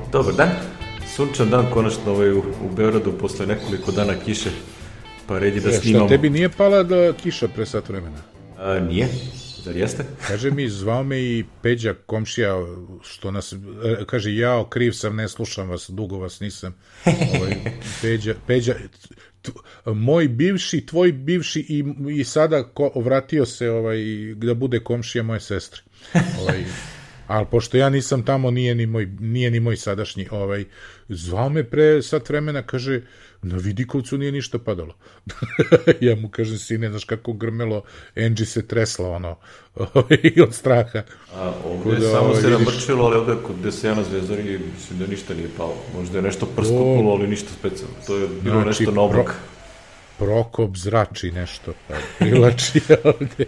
Dobar dan, sunčan dan konačno u Beogradu posle nekoliko dana kiše, pa red je da snimamo. Šta, tebi nije pala da kiša pre sat vremena? Nije, zar jeste? Kaže mi, zvao me i Peđa, komšija, što nas, kaže, jao, kriv sam, ne slušam vas, dugo vas nisam. Peđa, moj bivši, tvoj bivši i sada vratio se da bude komšija moje sestre. Ali pošto ja nisam tamo, nije ni moj sadašnji, zvao me pre sat vremena, kaže, na Vidikovcu nije ništa padalo. Ja mu kažem, sine, znaš kako grmelo, Angie se tresla, od straha. Ovdje samo se namrčilo, ali ovdje kod Desijana Zvezdari, mislim da ništa nije palo. Možda je nešto prskupnulo, ali ništa specijalno. To je bilo nešto na oblak. Prokop zrači nešto, pa privlači ovdje.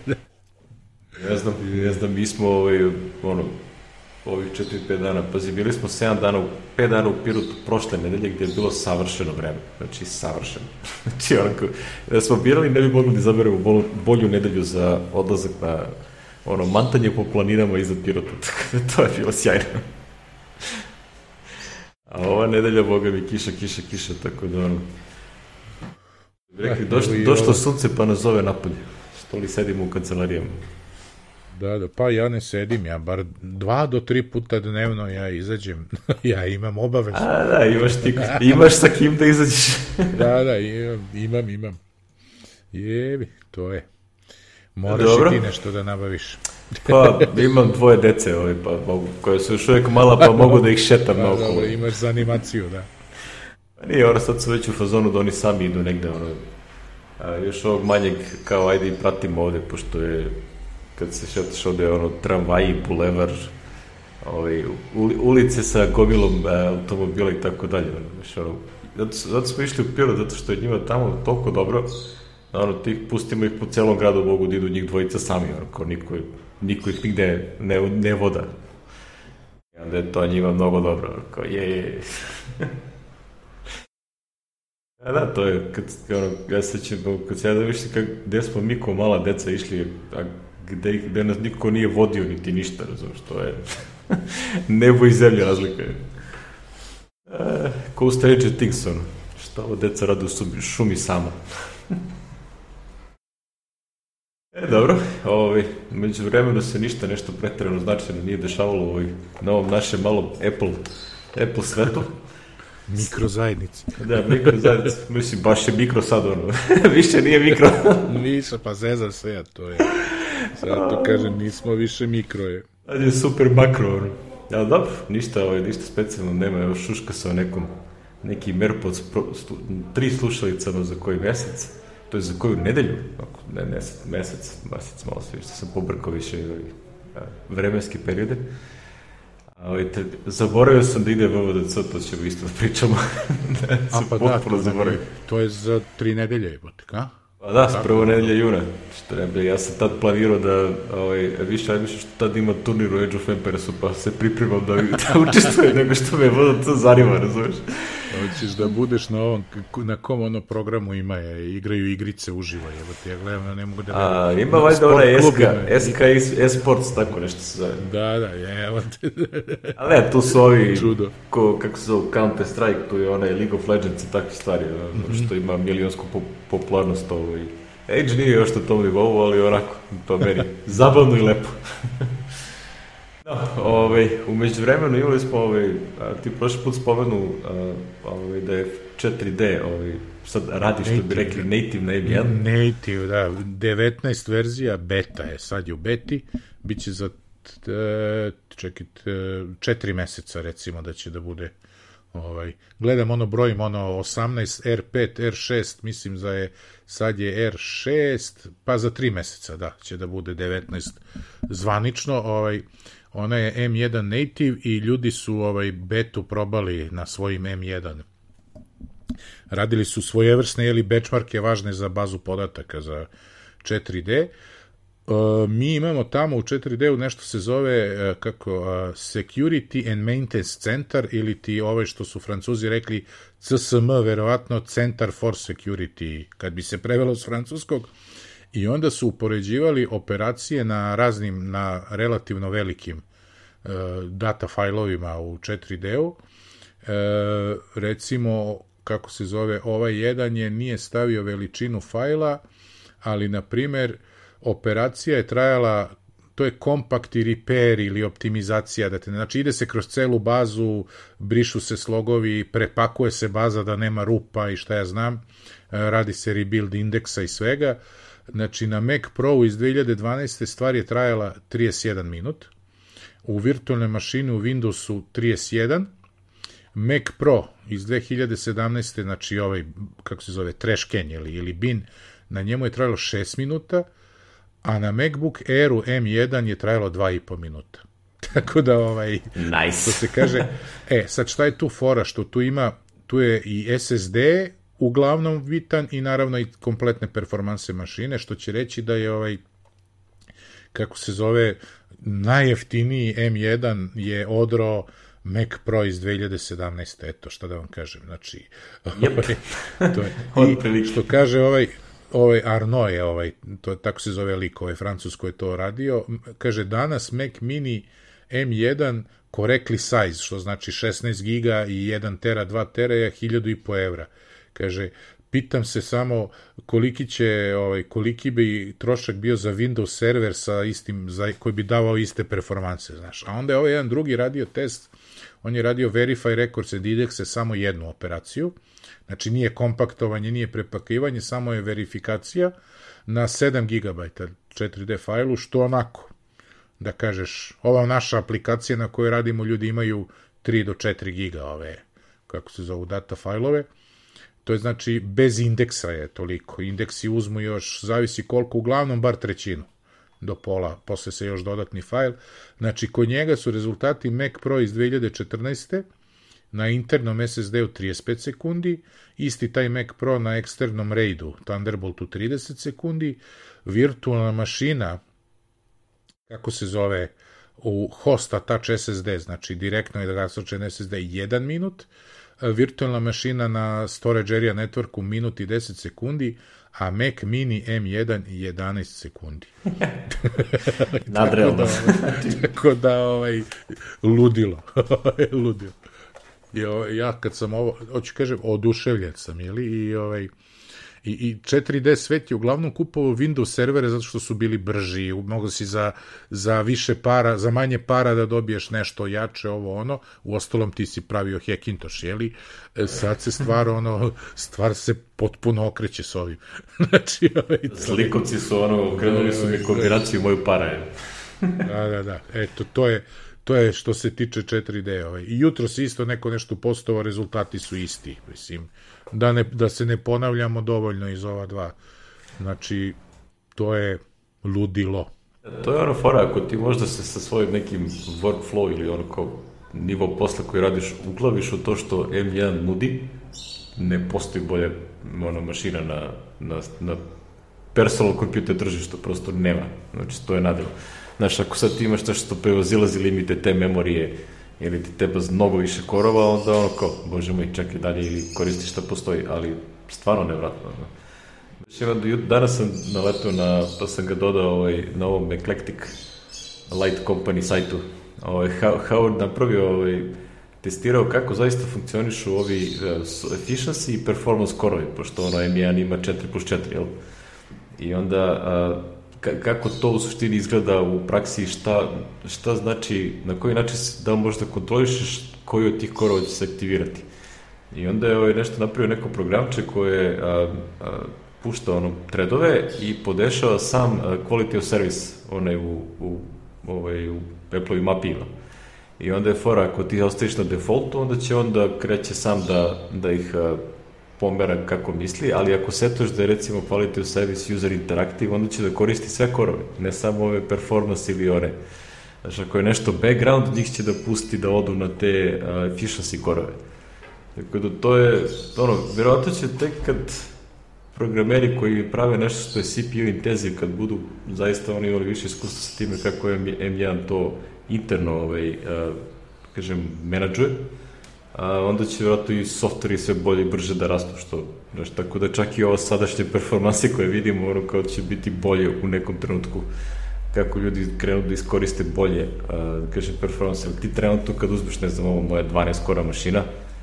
Ne znam, mi smo ovih 4-5 dana, pazi, bili smo 5 dana u Pirotu prošle nedelje gdje je bilo savršeno vreme, znači savršeno. Znači onako, da smo birali ne bi mogli da izaberemo bolju nedelju za odlazak na mantanje po planinama iza Pirota, tako da to je bilo sjajno. A ova nedelja, boga mi, kiša, tako da rekli, došlo sunce pa nas zove napolje, što li sedimo u kancelarijama. Da, pa ja ne sedim, ja bar 2 do 3 puta dnevno ja izađem, ja imam obavezu. Da, imaš sa kim da izađeš. Da, imam. Jebi, to je. Moraš i ti nešto da nabaviš. Pa, imam 2 dece, koje su još uvijek mala, pa mogu da ih šetam naokolo. Dobro, imaš za animaciju, da. Nije, sad su već u fazonu da oni sami idu negde, još ovog manjeg, kao ajde i pratimo ovde, pošto je kad se šetaš ovde, tramvaji, bulevar, ulice sa gomilom automobila i tako dalje. Zato smo išli u Pirot, zato što je njima tamo toliko dobro, pustimo ih po celom gradu, mogu da idu njih dvojica sami, kao niko ih nigde ne voda. I onda je to njima mnogo dobro, kao je. Da, to je, ja se sećam, kad se ja da višli gde smo mi ko mala deca išli, gde nas niko nije vodio niti ništa, razumiješ, to je nebo i zemlja razlika je. Ko u Stranger Things, šta ovo deca rade u šumi sama. Dobro, među vremenu se ništa nešto pretjerano značajno nije dešavalo na ovom našem malom Apple svetu. Mikrozajednici. Da, mikrozajednici. Mislim, baš je mikro sad, više nije mikro. Ništa, pa zezam se ja, to je. Sad to kažem, nismo više mikro je. Sad je super makro, Ali dobro, ništa specijalno nema, evo šuška sa nekim AirPods 3 slušalicama za koji mesec, to je za koju nedelju, ne mesec, malo se više, sam pobrkao više vremenske periode. Zaboravio sam da ide VVDC, to ćemo isto da pričamo. To je za 3 nedelje, a? Pa da, prvo nedelja juna, ja sam tad planirao da, više što tad ima turnir u Age of Empires-u, pa se pripremam da učestvujem nego što me VVDC zanima, razumiješ? Hoćeš da budeš na kom programu igraju igrice uživo, ja gledam, ne mogu da... Ima valjda SK Esports, tako nešto se zove. Da, evo te. Ali ne, tu su ovi, kako se zove, Counter Strike, tu je League of Legends i takve stvari, što ima milionsku popularnost. Age nije još na tom nivou, ali onako, to meni zabavno i lepo. Umeđu vremenu imali smo, ti prošli put spomenu da je 4D, sad radi što bi rekli native na M1. Native, da, 19 verzija, beta je, sad je u beti, bit će za 4 meseca recimo da će da bude, gledam brojim 18, R5, R6, mislim sad je R6, pa za 3 meseca, da, će da bude 19 zvanično, ona je M1 native i ljudi su betu probali na svojim M1. Radili su svojevrsne benchmarke važne za bazu podataka za 4D. Mi imamo tamo u 4D-u nešto se zove Security and Maintenance Center ili ti što su Francuzi rekli CSM, verovatno Center for Security, kad bi se prevelo s francuskog. I onda su upoređivali operacije na relativno velikim data failovima u 4D-u recimo, kako se zove, ovaj jedan nije stavio veličinu fajla, ali, na primer, operacija je trajala, to je compact repair ili optimizacija, znači ide se kroz celu bazu, brišu se slogovi, prepakuje se baza da nema rupa i šta ja znam, radi se rebuild indeksa i svega. Znači, na Mac Pro iz 2012. stvar je trajala 31 minut, u virtualnoj mašini u Windowsu 31, Mac Pro iz 2017. znači ovaj, kako se zove, Trashcan ili bin, na njemu je trajalo 6 minuta, a na MacBook Airu M1 je trajalo 2,5 minuta. Tako da, nice. To se kaže, sad šta je tu fora, što tu je i SSD uglavnom bitan i naravno i kompletne performanse mašine, što će reći da je kako se zove, najjeftiniji M1 je odro Mac Pro iz 2017. Eto, šta da vam kažem, znači, to je, i što kaže Arnaud je, to tako se zove lik, Francus koji je to radio, kaže, danas Mac Mini M1 correctly size, što znači 16 giga i 1 tera, 2 tera je 1.500 evra. Kaže, pitam se samo koliki bi trošak bio za Windows server sa istim, koji bi davao iste performanse, znaš. A onda je ovaj jedan drugi radio test, on je radio Verify Records and Indexe samo jednu operaciju, znači nije kompaktovanje, nije prepakivanje, samo je verifikacija na 7 GB 4D fajlu, što onako, da kažeš, ova naša aplikacija na kojoj radimo, ljudi imaju 3 do 4 giga kako se zovu, data fajlove. To je znači bez indeksa je toliko. Indeksi uzmu još, zavisi koliko, uglavnom bar trećinu do pola, posle se još dodatni fajl. Znači, kod njega su rezultati Mac Pro iz 2014. na internom SSD-u 35 sekundi, isti taj Mac Pro na eksternom RAID-u, Thunderboltu 30 sekundi, virtualna mašina, kako se zove, u hosta Touch SSD, znači direktno je rasrčen SSD 1 minut, virtualna mašina na Storage Area Networku minut i 10 sekundi, a Mac Mini M1 11 sekundi. Nadrealno. Tako da, ludilo. Ludilo. Ja kad sam hoću kažem, oduševljen sam, jeli, i 4D svet je uglavnom kupovao Windows servere zato što su bili brži, mogu si za više para, za manje para da dobiješ nešto jače, u ostalom ti si pravio Hackintosh, jeli, sad se stvar se potpuno okreće s ovim. Znači, Zlikovci su krenuli su mi kombinaciju moju para. Da, eto, to je što se tiče 4D. I jutro se isto neko nešto postovao, rezultati su isti, mislim, da se ne ponavljamo dovoljno iz ova dva. Znači, to je ludilo. To je fora, ako ti možda se sa svojim nekim workflow ili kao nivo posla koji radiš uglaviš u to što M1 nudi, ne postoji bolje mašina na personal computer tržištu, prosto nema. Znači, to je nadelo. Znaš, ako sad ti imaš nešto što prevazilazi limite te memorije ili ti treba mnogo više korova, onda bože moj, čekaj dalje ili koristiš šta postoji, ali stvarno nevratno. Danas sam naletao pa sam ga dodao na ovom Eclectic Light Company sajtu. Howard napravio, testirao kako zaista funkcionišu ovi efficiency i performance korovi, pošto M1 ima 4+4, jel? I onda kako to u suštini izgleda u praksi, šta znači, na koji način da možeš da kontrolišeš koji od tih korova će se aktivirati. I onda je nešto napravio neko programče koje pušta threadove i podešava sam quality of service u Apple-ovim API-ima. I onda je fora, ako ti ostaviš na defaultu, onda će kreće sam da ih pomera kako misli, ali ako setuješ da je recimo quality of service user interactive, onda će da koristi sve korove, ne samo ove performance ili one. Znači, ako je nešto background, njih će da pusti da odu na te efficiency korove. Tako da to je, vjerojatno će tek kad programeri koji prave nešto što je CPU intenziv, kad budu zaista oni imali više iskustva sa time kako je M1 to interno, menadžuje, onda će vjerojatno i softveri sve bolje i brže da rastu, tako da čak i ovo sadašnje performanse koje vidimo, kao će biti bolje u nekom trenutku, kako ljudi krenu da iskoriste bolje, performanse. Ti trenutno kad uzmeš, ne znam, ovo moja 12 kora mašina,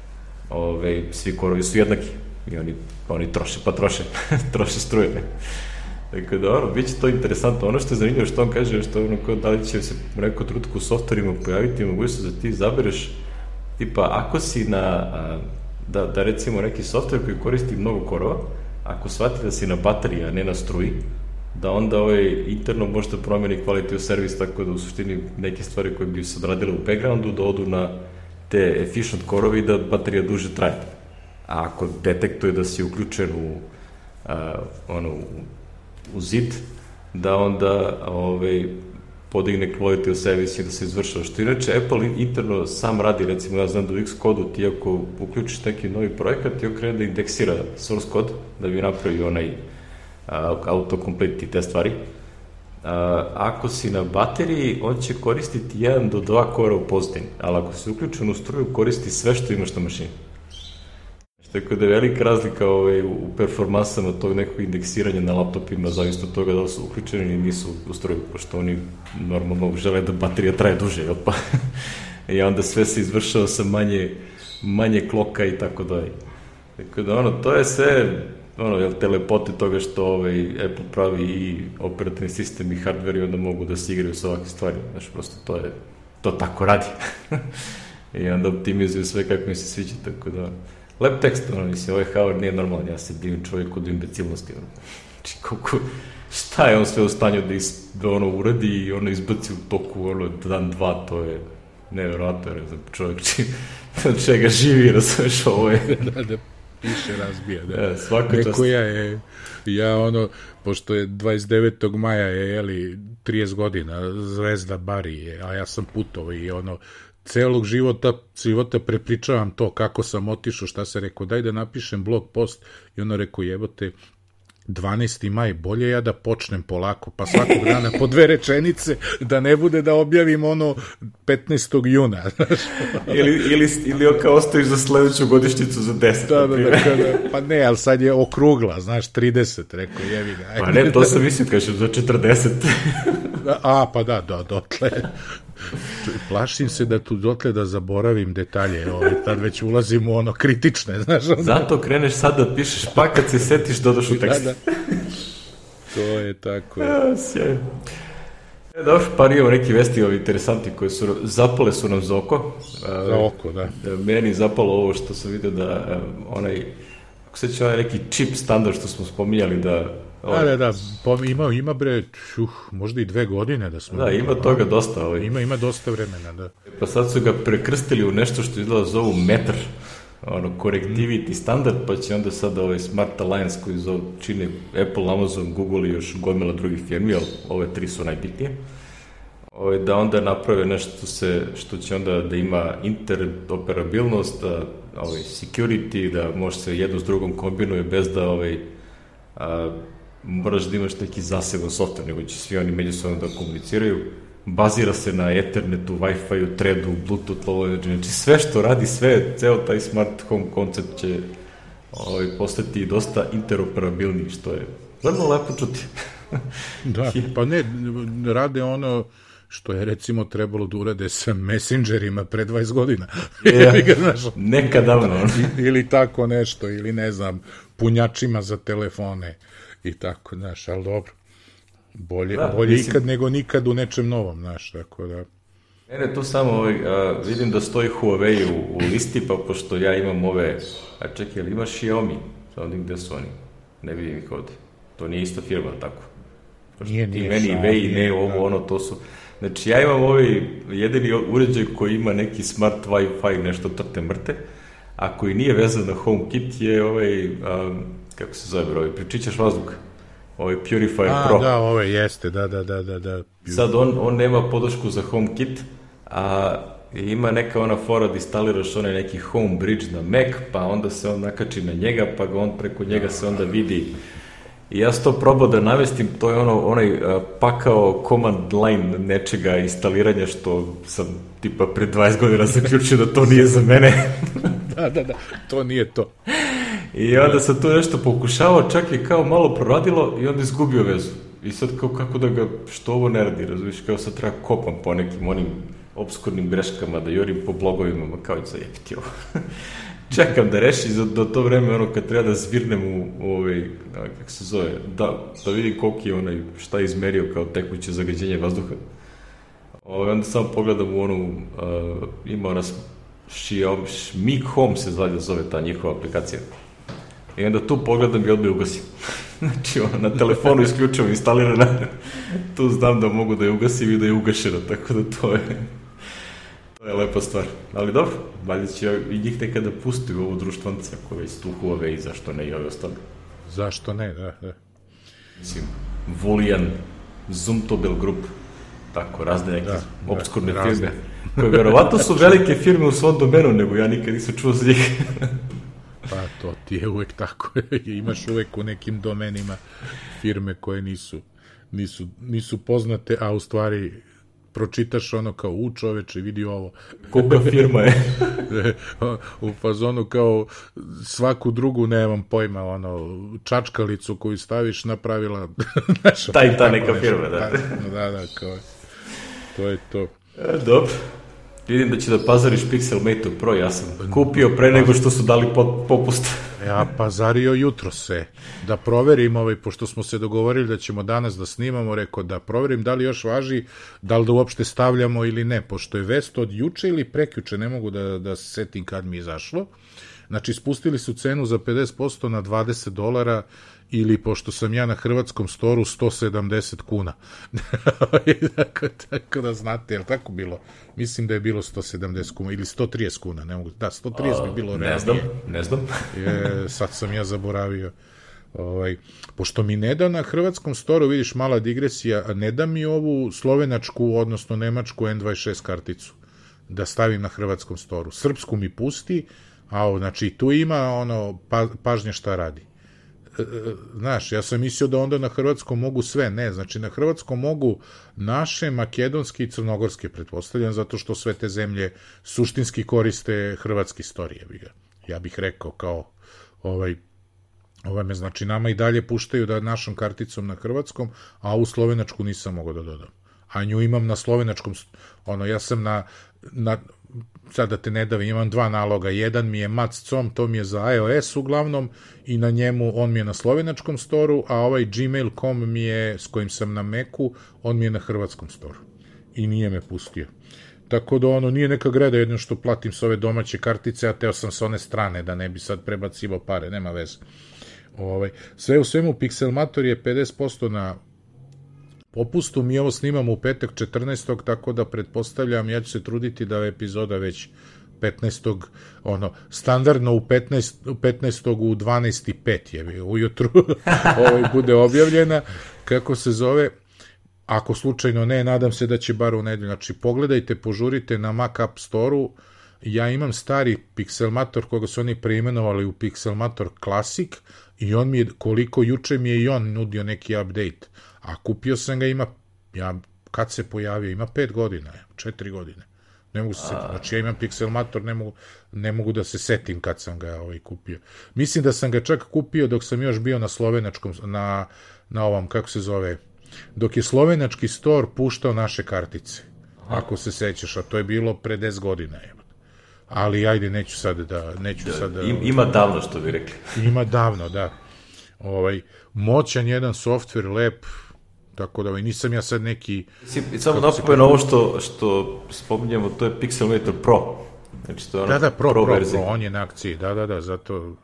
svi korovi su jednaki i oni troše, pa troše struje. Tako da, bit će to interesantno. Ono što je zanimljivo što on kaže, što je da li će se u nekom trenutku u softverima pojaviti mogućnost da ti zabereš, tipa, ako si da recimo neki softver koji koristi mnogo korova, ako shvati da si na bateriji, a ne na struji, da onda interno može da promeni quality of service, tako da u suštini neke stvari koje bi se odradile u backgroundu da odu na te efficient korovi da baterija duže traje. A ako detektuje da si uključen u zid, da onda podigne quality of service i da se izvršava. Što inače Apple interno sam radi, recimo ja znam da u Xcode-u ti ako uključiš neki novi projekat i okrene da indeksira source code da bi napravio onaj autocomplete i te stvari. Ako si na bateriji, on će koristiti 1 do 2 kora u pozadini, ali ako si uključen u struju, koristi sve što imaš na mašini. Tako da je velika razlika u performansama tog nekog indeksiranja na laptopima, zavisno od toga da li su uključeni ili nisu u struju, pošto oni normalno žele da baterija traje duže, jel pa? I onda sve se izvršava sa manje kloka i tako dalje. Tako da to je sve telepote toga što Apple pravi i operativni sistem i hardware i onda mogu da se igraju sa ovakve stvari. Znaš, prosto to tako radi. I onda optimizuju sve kako mi se sviđa, tako da... Lep tekst, mislim, Howard nije normalan, ja se divim čovjek od imbecilnosti. Znači, šta je on sve u stanju da uradi i izbaci u toku, dan, dva, to je nevjerojatno, čovjek od čega živi, razumeš, ovo je... Da piše, razbija, da. Ja, svaka čast. Pošto je 29. maja je, 30 godina, zvezda Bari, a ja sam putovao i celog života prepričavam to kako sam otišao, šta se rekao, daj da napišem blog post i rekao, jebote, 12. maj, bolje ja da počnem polako, pa svakog dana po 2 rečenice, da ne bude da objavim 15. juna. ili kao ostaviš za sledeću godišnjicu za 10. Da, pa ne, ali sad je okrugla, 30, rekao, jevi ga. Pa ne, to sam mislio, kažem, za 40. Pa da, dotle. Plašim se da tu dotle da zaboravim detalje, tad već ulazim u kritične, znaš. Zato kreneš sad da pišeš, pa kad se setiš dodaš u tekst. Da. To je tako. Sjajno. Dobro, par imamo neki vesti interesanti koji zapale su nam za oko. Za oko, da. Meni zapalo ovo što sam vidio da ako se će neki chip standard što smo spominjali da... Da, ima bre, možda i 2 godine da smo... Da, ima toga dosta. Ima dosta vremena, da. Pa sad su ga prekrstili u nešto što izgleda zovu METR, Connectivity standard, pa će onda sad Smart Alliance koji čine Apple, Amazon, Google i još gomila drugih firmi, ali ove 3 su najbitnije, da onda naprave nešto što će onda da ima interoperabilnost, security, da može se jedno s drugom kombinuje bez da moraš da imaš neki zaseban software, nego će svi oni međusobno da komuniciraju. Bazira se na Ethernetu, Wi-Fi-u, Threadu, Bluetooth, znači sve što radi, ceo taj smart home koncept će postati dosta interoperabilniji, što je vrlo lepo čuti. Da, pa ne, rade što je recimo trebalo da urade sa messengerima pre 20 godina. Neka davno. Ili tako nešto, ili ne znam, punjačima za telefone i tako, znaš, ali dobro. Bolje ikad nego nikad u nečem novom, znaš, tako da... Mene tu samo vidim da stoji Huawei u listi, pa pošto ja imam čekaj, ali imaš Xiaomi? Sada gde su oni? Ne vidim ih ovde. To nije ista firma, tako? Nije ti meni Wei, ne ovo, to su... Znači, ja imam jedini uređaj koji ima neki smart Wi-Fi, nešto trte mrte, a koji nije vezan na HomeKit je kako se zove, pričićaš vazduha. Purifier Pro. Da, jeste, da. Sad on nema podršku za HomeKit, a ima neka ona fora da instaliraš onaj neki Home Bridge na Mac, pa onda se on nakači na njega, pa ga on preko njega se onda vidi. I ja sam to probao da navestim, to je onaj pakao command line nečega instaliranja što sam tipa pre 20 godina zaključio da to nije za mene. Da, to nije to. I onda sam tu nešto pokušavao, čak je kao malo proradilo i onda izgubio vezu. I sad kao kako da ga, što ovo ne radi, razumiješ, kao sad treba kopam po nekim onim obskurnim greškama, da jorim po blogovima, kao i zajebiti ovo. čekam da reši do to vreme, ono, kad treba da zvirnem u kako se zove, da vidim koliki je onaj, šta je izmerio kao tekuće zagađenje vazduha. Onda samo pogledam u onu, ima ona Xiaomi Home se zove ta njihova aplikacija. I onda tu pogledam i odmah ugasim. Znači, na telefonu isključujem, instalirana, tu znam da mogu da je ugasim i da je ugašeno, tako da to je lepa stvar. Ali dobro, valjda će i njih nekada pusti u ovu društvance, ako već tu Huawei i zašto ne i ove ostale. Zašto ne, da. Mislim, Vulian, Zumtobel Group, tako, razne neke obskurne firme, koje verovatno su velike firme u svom domenu, nego ja nikad nisam čuo za njih. Pa to ti je uvek tako. Imaš uvek u nekim domenima firme koje nisu poznate, a u stvari pročitaš ono kao čoveče, vidi ovo. Kolika firma je. U fazonu kao svaku drugu, nemam pojma, čačkalicu koju staviš napravila. Ta neka firma, da. Da, kao to je to. Dobro. Vidim da će da pazariš Pixelmate Pro, ja sam kupio pre nego što su dali popust. Ja pazario jutro sve, da proverim, pošto smo se dogovorili da ćemo danas da snimamo, rekao da proverim da li još važi, da li da uopšte stavljamo ili ne, pošto je vest od juče ili prekjuče, ne mogu da se setim kad mi je izašlo. Znači, spustili su cenu za 50% na $20, ili, pošto sam ja na hrvatskom storu, 170 kuna. Tako da znate, je li tako bilo? Mislim da je bilo 170 kuna, ili 130 kuna, ne mogu, da, 130 bi bilo realnije. Ne znam. Sad sam ja zaboravio. Pošto mi ne da na hrvatskom storu, vidiš, mala digresija, ne da mi ovu slovenačku, odnosno nemačku N26 karticu, da stavim na hrvatskom storu. Srpsku mi pusti, znači tu ima pažnje šta radi. Znaš, ja sam mislio da onda na hrvatskom mogu sve, ne, znači na hrvatskom mogu naše, makedonske i crnogorske, pretpostavljam, zato što sve te zemlje suštinski koriste hrvatski storije. Ja bih rekao kao znači nama i dalje puštaju da našom karticom na hrvatskom, a u slovenačku nisam mogao da dodam. A nju imam na slovenačkom, ja sam sad da te ne davim, imam 2 naloga, jedan mi je Mac.com, to mi je za iOS uglavnom, i na njemu, on mi je na slovenačkom storu, a ovaj Gmail.com mi je, s kojim sam na Macu, on mi je na hrvatskom storu. I nije me pustio. Tako da nije neka greda, jedno što platim s ove domaće kartice, a teo sam s one strane, da ne bi sad prebacivo pare, nema veze. Sve u svemu, Pixelmator je 50% na popustu, mi ovo snimamo u petak 14. tako da pretpostavljam, ja ću se truditi da je epizoda već 15. standardno u 15. u 12:05 je ujutru bude objavljena, kako se zove, ako slučajno ne, nadam se da će bar u nedelju. Znači, pogledajte, požurite na Mac App Store-u, ja imam stari Pixelmator koga su oni preimenovali u Pixelmator Classic i on mi je, koliko juče mi je i on nudio neki update, a kupio sam ga, kad se pojavio, ima 5 godina, 4 godine. Ne mogu se setiti. Znači, ja imam Pixelmator, ne mogu da se setim kad sam ga kupio. Mislim da sam ga čak kupio dok sam još bio na slovenačkom, na ovom, kako se zove, dok je slovenački store puštao naše kartice. Ako se sećaš, a to je bilo pre 10 godina. Ali, ajde, neću sad da... Ima davno, što bi rekli. Ima davno, da. Moćan jedan softver, lep, tako da nisam ja sad neki... Samo napomenu ovo što spominjamo, to je Pixelmator Pro. Znači, to je Da, Pro, on je na akciji, da, zato,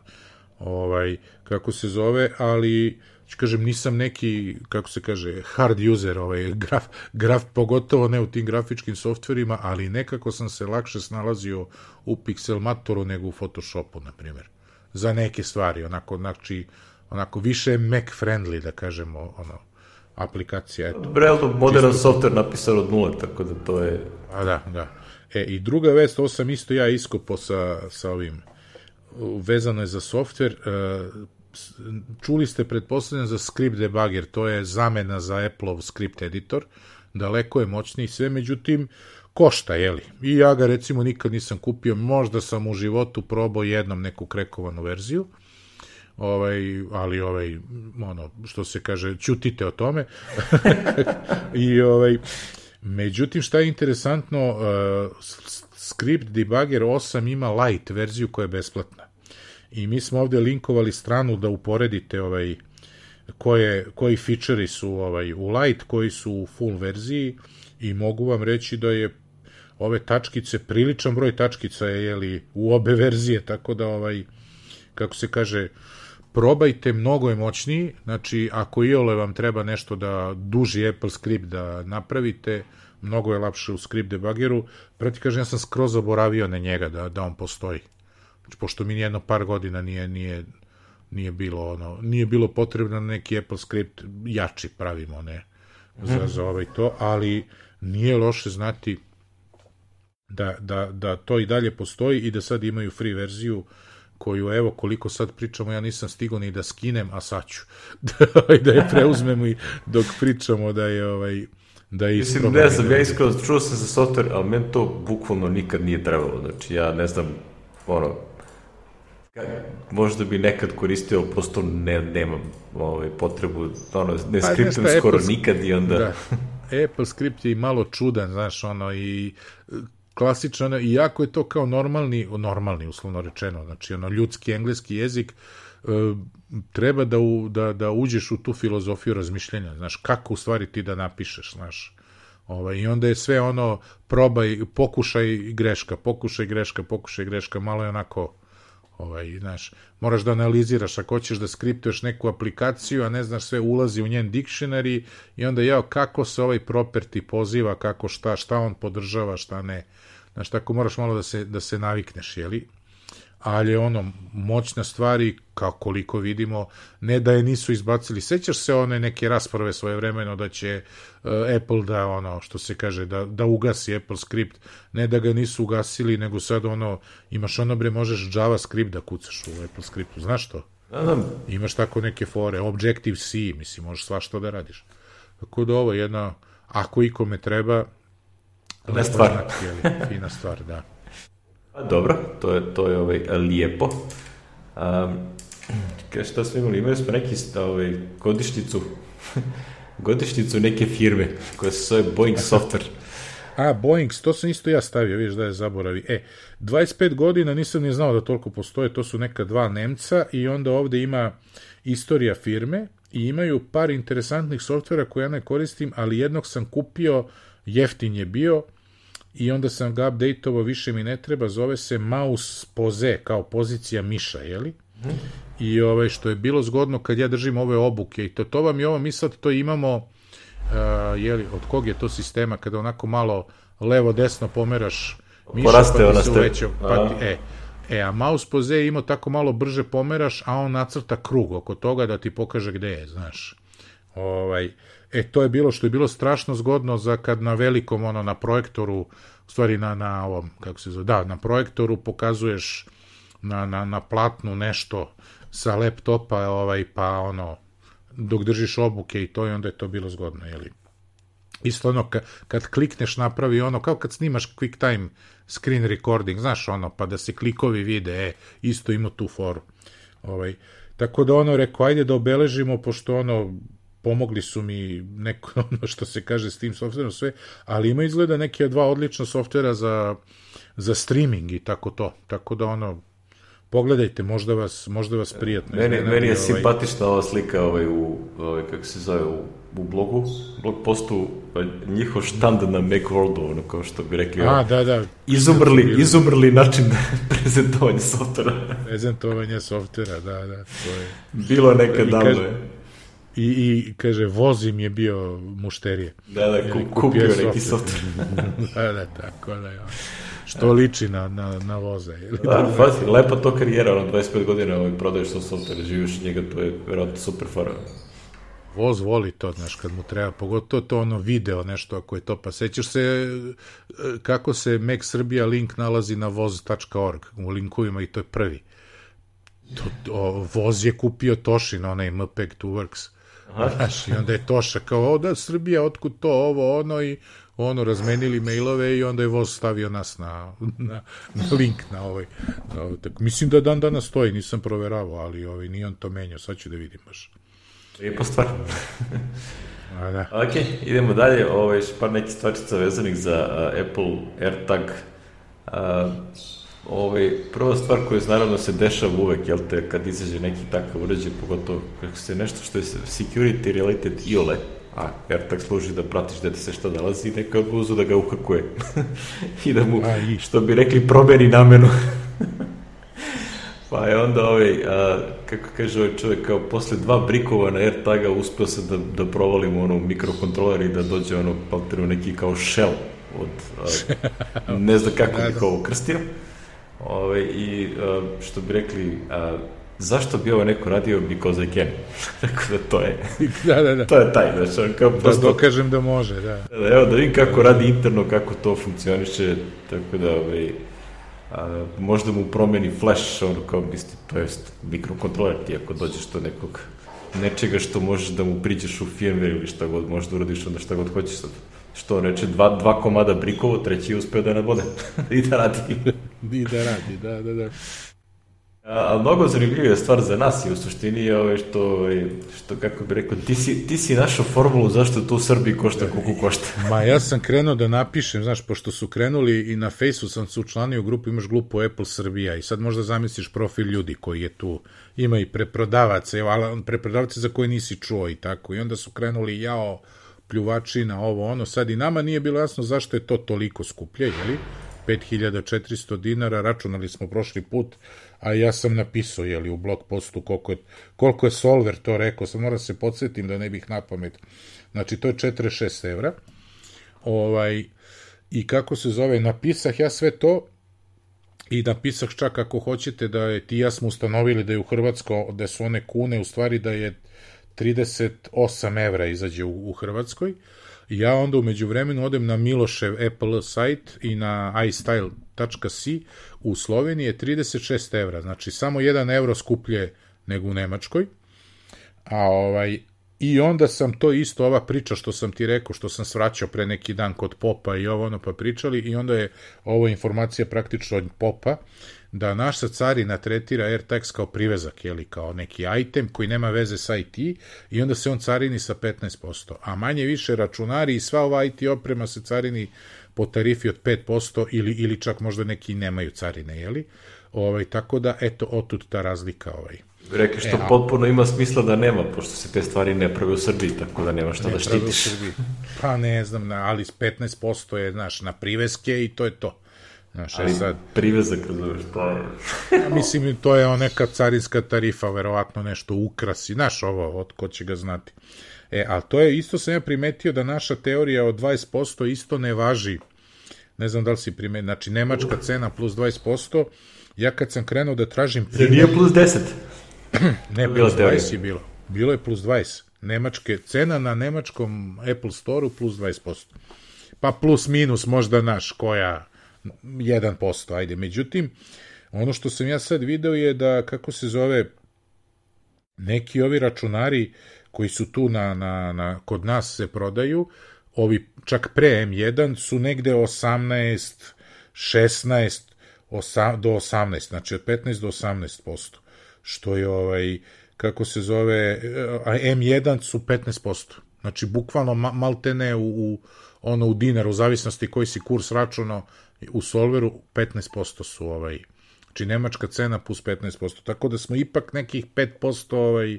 kako se zove, ali, kažem, nisam neki, kako se kaže, hard user, graf, pogotovo ne u tim grafičkim softverima, ali nekako sam se lakše snalazio u Pixelmatoru nego u Photoshopu, na primjer, za neke stvari, onako više Mac friendly, da kažemo, aplikacija, eto. Realno, modern software napisan od nule, tako da to je... Da. I druga vest, ovo sam isto ja iskopao sa ovim, vezano je za software, čuli ste, pretpostavljam, za script debugger, to je zamena za Apple-ov script editor, daleko je moćniji sve, međutim, košta, jeli? I ja ga, recimo, nikad nisam kupio, možda sam u životu probao jednom neku krekovanu verziju, ali što se kaže, ćutite o tome. Međutim, šta je interesantno, Script Debugger 8 ima light verziju koja je besplatna. I mi smo ovde linkovali stranu da uporedite koji feature su u light, koji su u full verziji i mogu vam reći da je ove tačkice, priličan broj tačkica je u obe verzije, tako da kako se kaže, probajte, mnogo je moćniji, znači ako iole vam treba nešto da duži Apple script da napravite, mnogo je lakše u script debuggeru, prati kažem, ja sam skroz zaboravio na njega da on postoji, znači, pošto mi jedno par godina nije bilo potrebno neki Apple script jači pravimo, ne, za to, ali nije loše znati da to i dalje postoji i da sad imaju free verziju koju, evo, koliko sad pričamo, ja nisam stigao ni da skinem, a sad ću. Da je preuzmemo i dok pričamo da je mislim, ne znam, ja iskreno čuo sam za software, ali meni to bukvalno nikad nije trebalo. Znači, ja ne znam, možda bi nekad koristio, prosto nemam potrebu, ne skriptam skoro nikad i onda... Da. Apple script je i malo čudan, znaš, i klasičan, iako je to kao normalni, uslovno rečeno, znači ljudski engleski jezik, treba da uđeš u tu filozofiju razmišljanja, znaš, kako u stvari ti da napišeš, znaš, i onda je sve probaj, pokušaj greška, malo je onako, znaš, moraš da analiziraš, ako hoćeš da skriptuješ neku aplikaciju, a ne znaš sve, ulazi u njen dictionary i onda kako se ovaj property poziva, kako šta on podržava, šta ne, znaš, tako moraš malo da se navikneš, jeli? Ali je moćna stvari, kao koliko vidimo, ne da je nisu izbacili. Sećaš se one neke rasprave svojevremeno da će Apple da, što se kaže, da ugasi Apple script, ne da ga nisu ugasili, nego sad imaš možeš JavaScript da kucaš u Apple scriptu, znaš to? Imaš tako neke fore, Objective-C, mislim, možeš svašta da radiš. Tako da ovo je jedna, ako ikome treba, fina stvar, da. Dobro, to je lijepo. Šta smo imali smo neki godišnjicu neke firme koja se zove Boeing Software. Boeing, to sam isto ja stavio, vidiš da je zaboravi. 25 godina nisam ni znao da toliko postoje, to su neka dva Nemca i onda ovde ima istorija firme i imaju par interesantnih softvera koje ja ne koristim, ali jednog sam kupio, jeftin je bio, i onda sam ga updateovao, više mi ne treba, zove se mouse pose, kao pozicija miša, jeli? I što je bilo zgodno kad ja držim ove obuke, i to vam je ovo, mi sad to imamo, jeli, od kog je to sistema, kada onako malo levo-desno pomeraš miša, pa ti se uveća, a mouse pose ima tako malo brže pomeraš, a on nacrta krug oko toga da ti pokaže gde je, znaš. To je bilo što je bilo strašno zgodno za kad na velikom, na projektoru, u stvari na ovom, kako se zove, na projektoru pokazuješ na platnu nešto sa laptopa, pa dok držiš obuke i to, i onda je to bilo zgodno, jeli. Isto kad klikneš napravi kao kad snimaš QuickTime screen recording, znaš, pa da se klikovi vide, isto ima tu foru. Tako da rekao, ajde da obeležimo, pošto pomogli su mi neko, što se kaže, s tim softverom sve, ali ima izgleda neke dva odlična softvera za streaming i tako to. Tako da pogledajte, možda vas prijatno. Meni je simpatična ova slika kako se zove, u blog postu, njihov štand na Macworldu, kao što bi rekli. Da. Izumrli način prezentovanja softvera. Prezentovanja softvera, da. Bilo nekad davno. I kaže, vozim je bio mušterije. Da, kupio neki softver. Da, tako da je. Što liči na voza. Lepa to karijera, 25 godina prodaješ to softver, živiš njega, to je vjerojatno super fora. Voz voli to, znaš, kad mu treba, pogotovo to video nešto, ako je to, pa sećaš se kako se Mac Srbija link nalazi na voz.org, u linkovima, i to je prvi. Voz je kupio Tošin, onaj MPEG 2 Works. Znaš, i onda je Toša kao, da, Srbija, otkud to, ovo, i razmenili mailove i onda je Voz stavio nas na link na ovaj. Mislim da dan danas stoji, nisam proveravao, ali nije on to menjao, sad ću da vidim baš. Lijepo stvar. Da. Ok, idemo dalje, par nekih stvarčica vezanih za Apple AirTag Prva stvar koja naravno se dešava uvek, jel te, kad izađe neki takav uređaj, pogotovo kako se nešto što je security related iole, a AirTag služi da pratiš gde ti se šta nalazi, i neko je odbuzu da ga uhakuje i da mu, što bi rekli, promeni namenu. Pa je onda kako kaže ovaj čovjek, kao posle 2 brikova na AirTaga uspeo sam da provalim mikrokontroler i da dođe palteru neki kao shell od, ne znam kako bih ovo krstio. I što bi rekli, zašto bi ovo neko radio, because I can. Tako da to je to je taj, znači, kao prosto, da dokažem da može, da. Evo, da vidim kako radi interno, kako to funkcioniše, tako da možda mu promeni flash, kao to je mikrokontroler, ti ako dođeš do nekog nečega što možeš da mu priđeš u firmware ili šta god možeš da uradiš, onda šta god hoćeš. Što reče, 2 komada brikovo, treći je uspeo da nabode i da radi. I da radi, da. A mnogo zanimljivija stvar za nas je u suštini što kako bi rekao, ti si našao formulu zašto to u Srbiji košta koliko košta. Ma ja sam krenuo da napišem, znaš, pošto su krenuli i na Fejsu sam se učlanio u grupu, imaš grupu Apple Srbija i sad možda zamisliš profil ljudi koji je tu, ima i preprodavaca, ali preprodavaca za koje nisi čuo i tako, i onda su krenuli pljuvačina, ovo, sad i nama nije bilo jasno zašto je to toliko skuplje, jeli? 5400 dinara, računali smo prošli put, a ja sam napisao, u blog postu koliko je Solver to rekao, sad moram se podsjetim da ne bih napamet. Znači, to je 46 evra. I kako se zove, napisah ja sve to i napisah čak ako hoćete da je ti ja smo ustanovili da je u Hrvatskoj, da su one kune, u stvari da je 38 evra izađe u Hrvatskoj. Ja onda umeđu vremenu odem na Milošev Apple sajt i na iStyle.c, u Sloveniji je 36 evra, znači samo 1 evro skuplje nego u Nemačkoj. I onda sam to isto, ova priča što sam ti rekao, što sam svraćao pre neki dan kod Popa i pa pričali, i onda je ovo informacija praktično od Popa, da naša carina tretira AirTags kao privezak, kao neki item koji nema veze sa IT, i onda se on carini sa 15%, a manje više računari i sva ova IT oprema se carini po tarifi od 5% ili čak možda neki nemaju carine, tako da, eto, otud ta razlika. Rekli što potpuno ima smisla da nema, pošto se te stvari ne prave u Srbiji, tako da nema šta da štitiš. Pa ne znam, ali 15% je, znaš, na priveske i to je to. Znaš, ali sad, privezak, razumeš, to je... Mislim, to je neka carinska tarifa, verovatno nešto ukrasi, znaš, ovo, ko će ga znati. Ali to je, isto sam ja primetio da naša teorija od 20% isto ne važi. Ne znam da li si primetio, znači, nemačka cena plus 20%, ja kad sam krenuo da tražim... Nije plus 10? Ne, plus 20 je bilo. Bilo je plus 20. Cena na nemačkom Apple Store-u plus 20%. Pa plus minus možda naš, koja 1%, ajde. Međutim, ono što sam ja sad video je da, kako se zove, neki ovi računari koji su tu kod nas se prodaju, ovi čak pre M1 su negde 18, 16 do 18, znači od 15 do 18%. Što je, kako se zove, M1 su 15%. Znači, bukvalno maltene u dinar, u zavisnosti koji si kurs računao, u Solveru 15% su, znači, nemačka cena plus 15%. Tako da smo ipak nekih 5%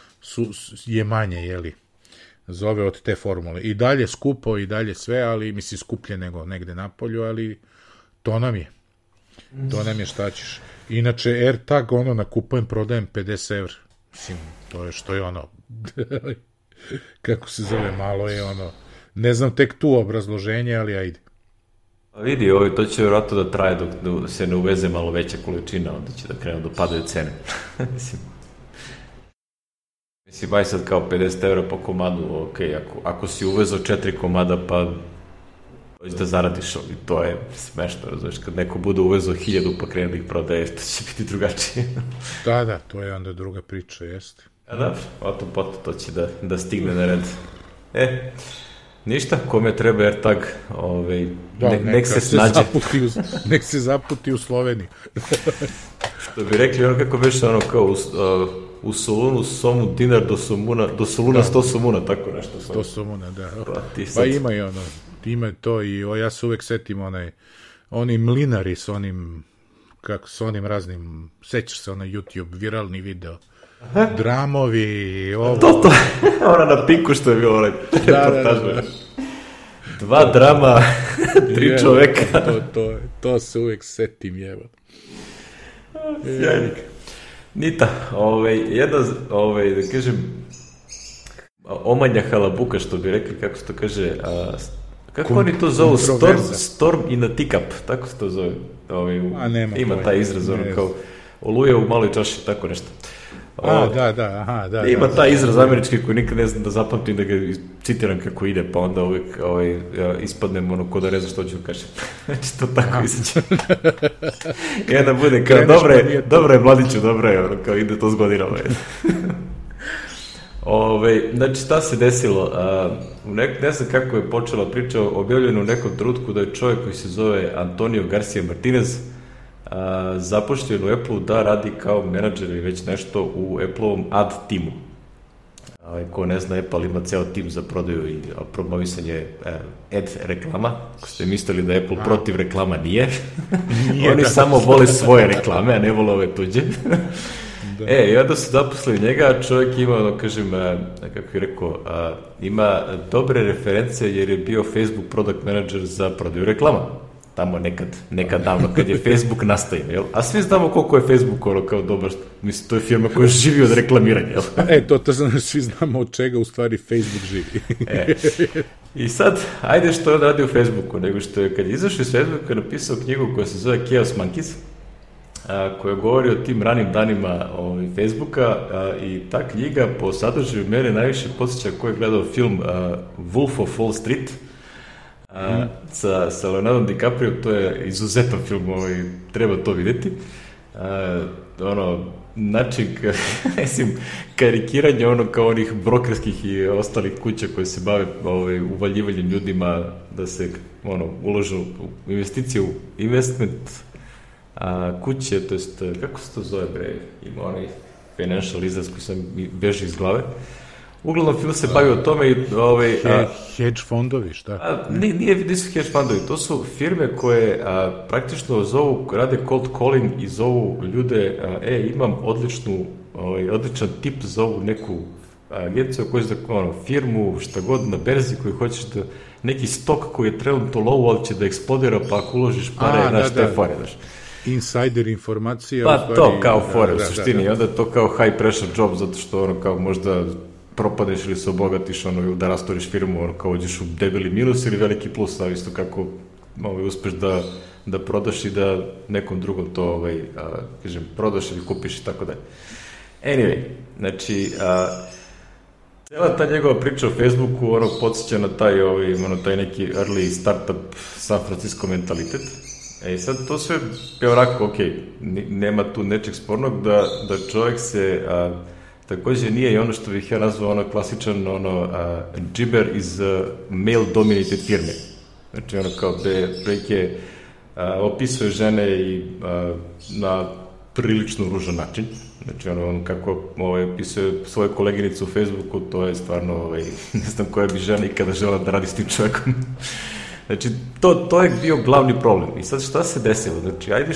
je manje, zove od te formule. I dalje skupo, i dalje sve, ali misli skuplje nego negde napolju, ali to nam je. To nam je, šta ćeš. Inače, AirTag, nakupujem, prodajem 50 evra. Mislim, to je što je kako se zove, malo je ne znam tek tu obrazloženje, ali ajde. Vidi, to će vjerojatno da traje dok se ne uveze malo veća količina, onda će da krenu da padaju cene. Mislim, aj sad kao 50 evra po komadu, ok, ako si uvezao 4 komada, pa da zaradiš, ali to je smešno, razumiješ, kad neko bude uvezao 1000 pa krene da ih prodaje, to će biti drugačije. Da, to je onda druga priča, jeste. Da, potom to će da stigne na red. Ništa, kome treba AirTag, nek se snađe. Nek se zaputi u Sloveniji. Što bi rekli, kako već kao u Solunu somu dinar do Soluna 100 somuna, tako nešto. 100 somuna, da. Pa ima i ima to i ja se uvek setim oni mlinari s onim, kako s onim raznim, sećaš se onaj YouTube viralni video, dramovi, ovo. To, ona na Pinku što je bio onaj reportaž. Dva drama, 3 čoveka. To se uvijek setim, jevo. Sjajnik. Nita, jedna, da kažem, omanja halabuka, što bi rekli, kako se to kaže, kako oni to zovu, storm in a teacup, tako se to zove, ima taj izraz, kao oluje u maloj čaši, tako nešto. Da. Ima taj izraz američki koji nikad ne znam da zapamtim, da ga citiram kako ide, pa onda uvijek ispadnem ko da ne znam što ću kažem. Znači to tako izađe. Jedna bude kao, dobro je mladiću, dobro je, kao ide to s godinama. Znači šta se desilo? Ne znam kako je počela priča, objavljeno u nekom trenutku da je čovjek koji se zove Antonio Garcia Martinez zapošljen u Apple da radi kao menadžer ili već nešto u Apple-ovom ad timu. Ko ne zna, Apple ima ceo tim za prodaju i promovisanje ad reklama. Ako ste mislili da Apple protiv reklama, nije. Oni samo vole svoje reklame, a ne vole ove tuđe. I onda su zaposlili njega, a čovjek ima, kažem, kako bih rekao, ima dobre reference jer je bio Facebook product manager za prodaju reklama. Tamo nekad davno, kad je Facebook nastavio, jel? A svi znamo koliko je Facebook kao dobar, mislim, to je firma koja živi od reklamiranja, jel? To znači, svi znamo od čega u stvari Facebook živi. I sad, ajde što je on radi u Facebooku, nego što je, kad je izašao iz Facebooka, napisao knjigu koja se zove Chaos Monkeys, koja govori o tim ranim danima Facebooka, i ta knjiga po sadržaju mene najviše podsjeća ko je gledao film Wolf of Wall Street, sa Leonardo DiCaprio. To je izuzetan film, treba to vidjeti. Način, karikiranje kao onih brokerskih i ostalih kuća koje se bave uvaljivanjem ljudima da se uložu u investiciju, investment kuće, to jest, kako se to zove, ima onaj financial izraz koji sam beži iz glave. Uglavnom, film se bavi o tome i... Hedge fondovi, šta? Nisu hedge fondovi, to su firme koje praktično rade cold calling i zovu ljude, imam odličan tip za ovu neku agenciju koju za firmu, šta god na berzi koju hoćeš da... Neki stok koji je trenutno low, ali će da eksplodira, pa ako uložiš pare, znaš, te fore, znaš. Insider informacija. Pa to kao fore, u suštini. I onda to kao high pressure job, zato što kao možda propadeš ili se obogatiš, da rastoriš firmu, kao uđeš u debeli minus ili veliki plus, a isto kako uspeš da prodaš i da nekom drugom to prodaš ili kupiš i tako dalje. Anyway, znači, cijela ta njegova priča o Facebooku podsjeća na taj neki early startup San Francisco mentalitet. I sad to sve je onako, nema tu nečeg spornog da čovjek se... Također nije i ono što bih ja nazvao klasičan džiber iz male-dominated firme. Znači kao preke opisuje žene i na prilično ružan način. Znači kako opisuje svoje koleginice u Facebooku, to je stvarno, ne znam koja bi žena ikada žela da radi s tim čovjekom. Znači, to je bio glavni problem. I sad šta se desilo? Znači, ajde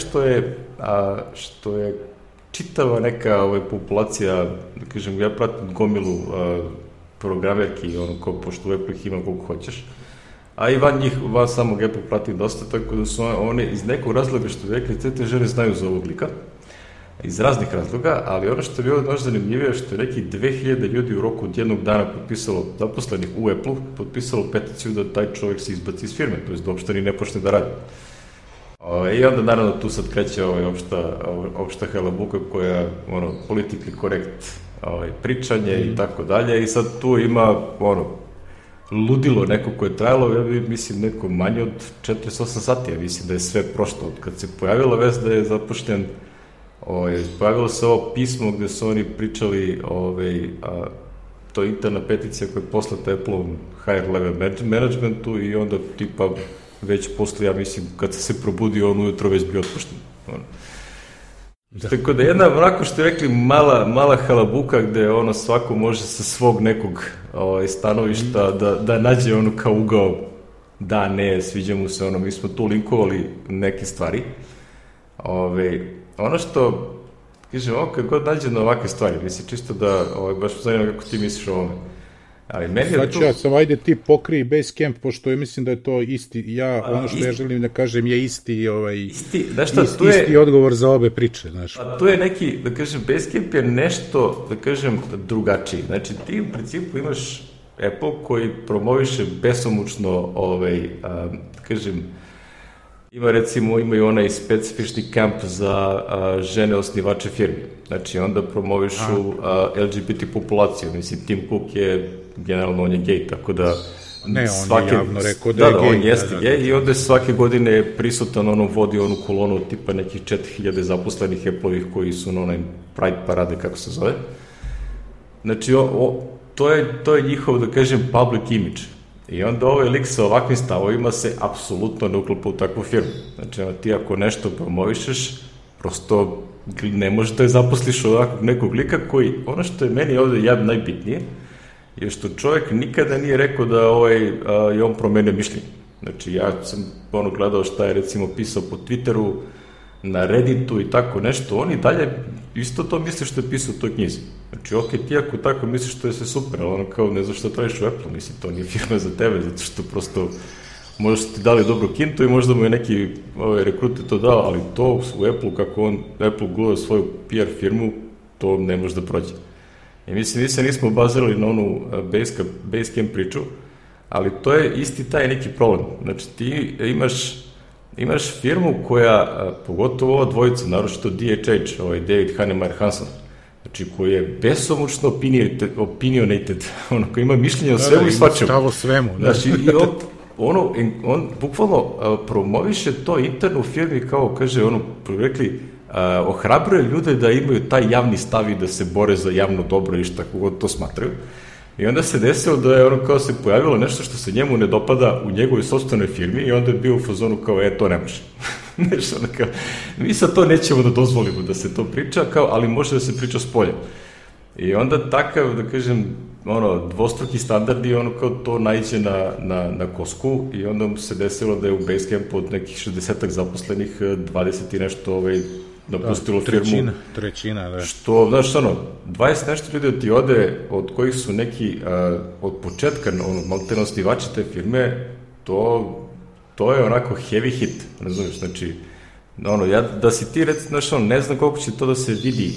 što je čitava neka populacija, da kažem, ja pratim gomilu programerki, pošto u Apple ih ima koliko hoćeš, a i van samog Apple pratim dosta, tako da su one iz nekog razloga, što bi rekli, te žene znaju za ovog lika, iz raznih razloga, ali ono što je bilo možda zanimljivije, što je neki 2000 ljudi u roku od jednog dana potpisalo, zaposlenih u Apple, potpisalo peticiju da taj čovjek se izbaci iz firme, to je da uopšte ni ne počne da radi. I onda naravno tu sad kreće opšta halabuka koja politically correct pričanje i tako dalje, i sad tu ima ludilo neko koje je trajalo, ja mislim neko manje od 48 sati, ja mislim da je sve prošlo. Kad se pojavila vest da je zapošljen, pojavilo se ovo pismo gde su oni pričali, to je interna peticija koja je poslata Apple-ovom higher level managementu, i onda tipa već posle, ja mislim, kad se probudio, on ujutro već bio otpušten. Tako da jedna, onako što je rekli, mala halabuka gde svako može sa svog nekog stanovišta da nađe kao ugao da, ne, sviđa mu se ono, mi smo tu linkovali neke stvari. Ono što, kažem, ovo kad god nađe na ovakve stvari, mislim, čisto da, baš zanima kako ti misliš o ovome. Ali meni je tu... Ja sam, ajde ti pokrij Basecamp, pošto mislim da je to isti, ono što ja želim da kažem je isti odgovor za obe priče, znaš. A tu je neki, da kažem, Basecamp je nešto, da kažem, drugačiji. Znači, ti u principu imaš Apple koji promoviše besomučno, da kažem, imaju onaj specifični kamp za žene osnivače firmi. Znači, onda promovišu LGBT populaciju. Mislim, Tim Cook je, generalno, on je gej, tako da... Ne, on je javno rekao da je gej. Da, on jeste gej i onda svake godine je prisutan, vodi onu kolonu tipa nekih 4000 zaposlenih Apple-ovih koji su na onaj Pride parade, kako se zove. Znači, to je njihov, da kažem, public image. I onda ovaj lik sa ovakvim stavovima se apsolutno ne uklapa u takvu firmu. Znači, ti ako nešto promovišeš, prosto ne možeš da je zaposliš ovakvog nekog lika koji, ono što je meni ovde najbitnije, je što čovjek nikada nije rekao da je on promenio mišljenje. Znači, ja sam gledao šta je recimo pisao po Twitteru, na Redditu i tako nešto, on i dalje isto to misli što je pisao u toj knjizi. Znači, ti ako tako misliš što je sve super, ali ono kao ne znaš što tražiš u Apple, mislim, to nije firma za tebe, zato što prosto možda su ti dali dobru kintu i možda mu je neki rekrut to dao, ali to u Apple, kako Apple gleda svoju PR firmu, to ne može da prođe. I mislim, mi se nismo bazirali na onu Basecamp priču, ali to je isti taj neki problem. Znači, ti imaš firmu koja, pogotovo ova dvojica, naročito DHH, David Heinemeier Hansson, znači koji je besomučno opinionated, koji ima mišljenje o svemu i svačemu. Stavo svemu. Znači, i on bukvalno promoviše to interno u firmi kao, kaže, rekli, ohrabruje ljude da imaju taj javni stav i da se bore za javno dobro i šta kogod to smatraju. I onda se desilo da je kao se pojavilo nešto što se njemu ne dopada u njegovoj sopstvenoj firmi i onda je bio u fazonu kao, to ne može. Nešto kao, mi sad to nećemo da dozvolimo da se to priča, ali može da se priča s polja. I onda takav, da kažem, dvostruki standardi, kao to naiđe na kosku i onda mu se desilo da je u Basecampu od nekih 60 zaposlenih 20 i nešto napustilo firmu. Trećina, da. Što, znaš, 20 nešto ljudi da ti ode, od kojih su neki, od početka, maltene osnivači te firme, to je onako heavy hit, razumiješ, znači, da si ti, znaš, ne znam koliko će to da se vidi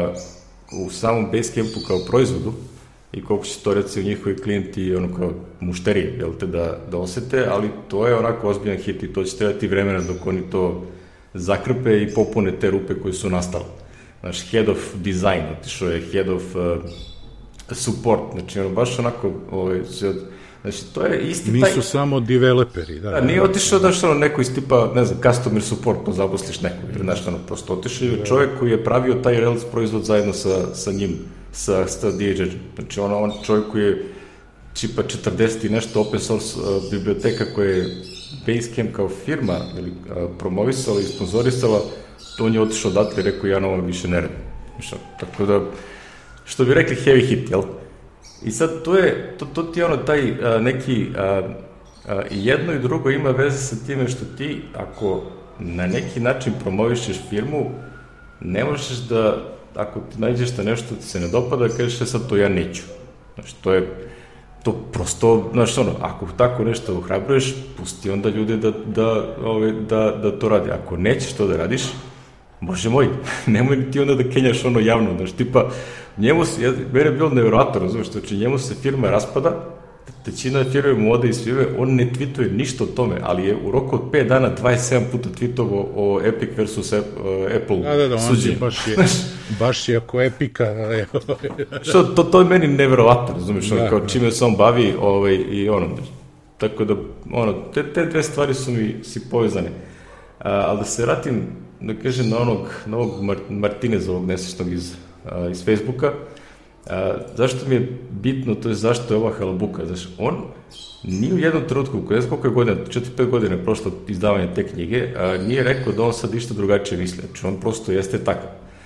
u samom Basecampu kao proizvodu i koliko će to, recimo, njihovi klijenti, kao mušterije, jel te, da osete, ali to je onako ozbiljan hit i to će trebati vremena dok oni to zakrpe i popune te rupe koje su nastale. Znaš, head of design, otišao je head of support, znači, baš onako, znači, to je isti taj... Nisu samo developeri, da. Nije otišao da neko iz tipa, ne znam, customer support, zaposliš nekog, jer znaš, prosto otišao je čovjek koji je pravio taj Rails proizvod zajedno sa njim, sa DHH. Znači, on čovjek koji je čipa 40 i nešto open source biblioteka koje je Basecamp kao firma promovisala i sponzorisala, to on je otišao odatle i rekao, ja na ovom više ne radim. Tako da, što bi rekli, heavy hit, jel? I sad to ti je taj neki, jedno i drugo ima veze sa time što ti, ako na neki način promovišeš firmu, ne možeš da, ako ti nađeš da nešto ti se ne dopada, da kažeš sad to ja neću. Znači, to prosto, znaš, ako tako nešto ohrabruješ, pusti onda ljude da to radi. Ako nećeš to da radiš, Bože moj, nemoj ti onda da kenjaš javno, znaš, tipa, mene je bilo nevjerojatno, razumiješ, znači njemu se firma raspada, trećina firme mu ode iz firme, on ne tweetuje ništa o tome, ali je u roku od 5 dana 27 puta tweetovo o Epic versus Apple suđenju. Baš je oko Epica. Što, to je meni nevjerojatno, razumiješ, kao čime se on bavi i tako da, te dve stvari su mi povezane. Ali da se vratim, da kažem, na ovog Martineza, ovog nesečnog iz Facebooka, zašto mi je bitno, to je zašto je ova halabuka, znaš, on ni u jednom trenutku, ne znam koliko je godina, 4-5 godina je prošlo izdavanje te knjige, nije rekao da on sad išta drugačije misli, znači on prosto jeste takav.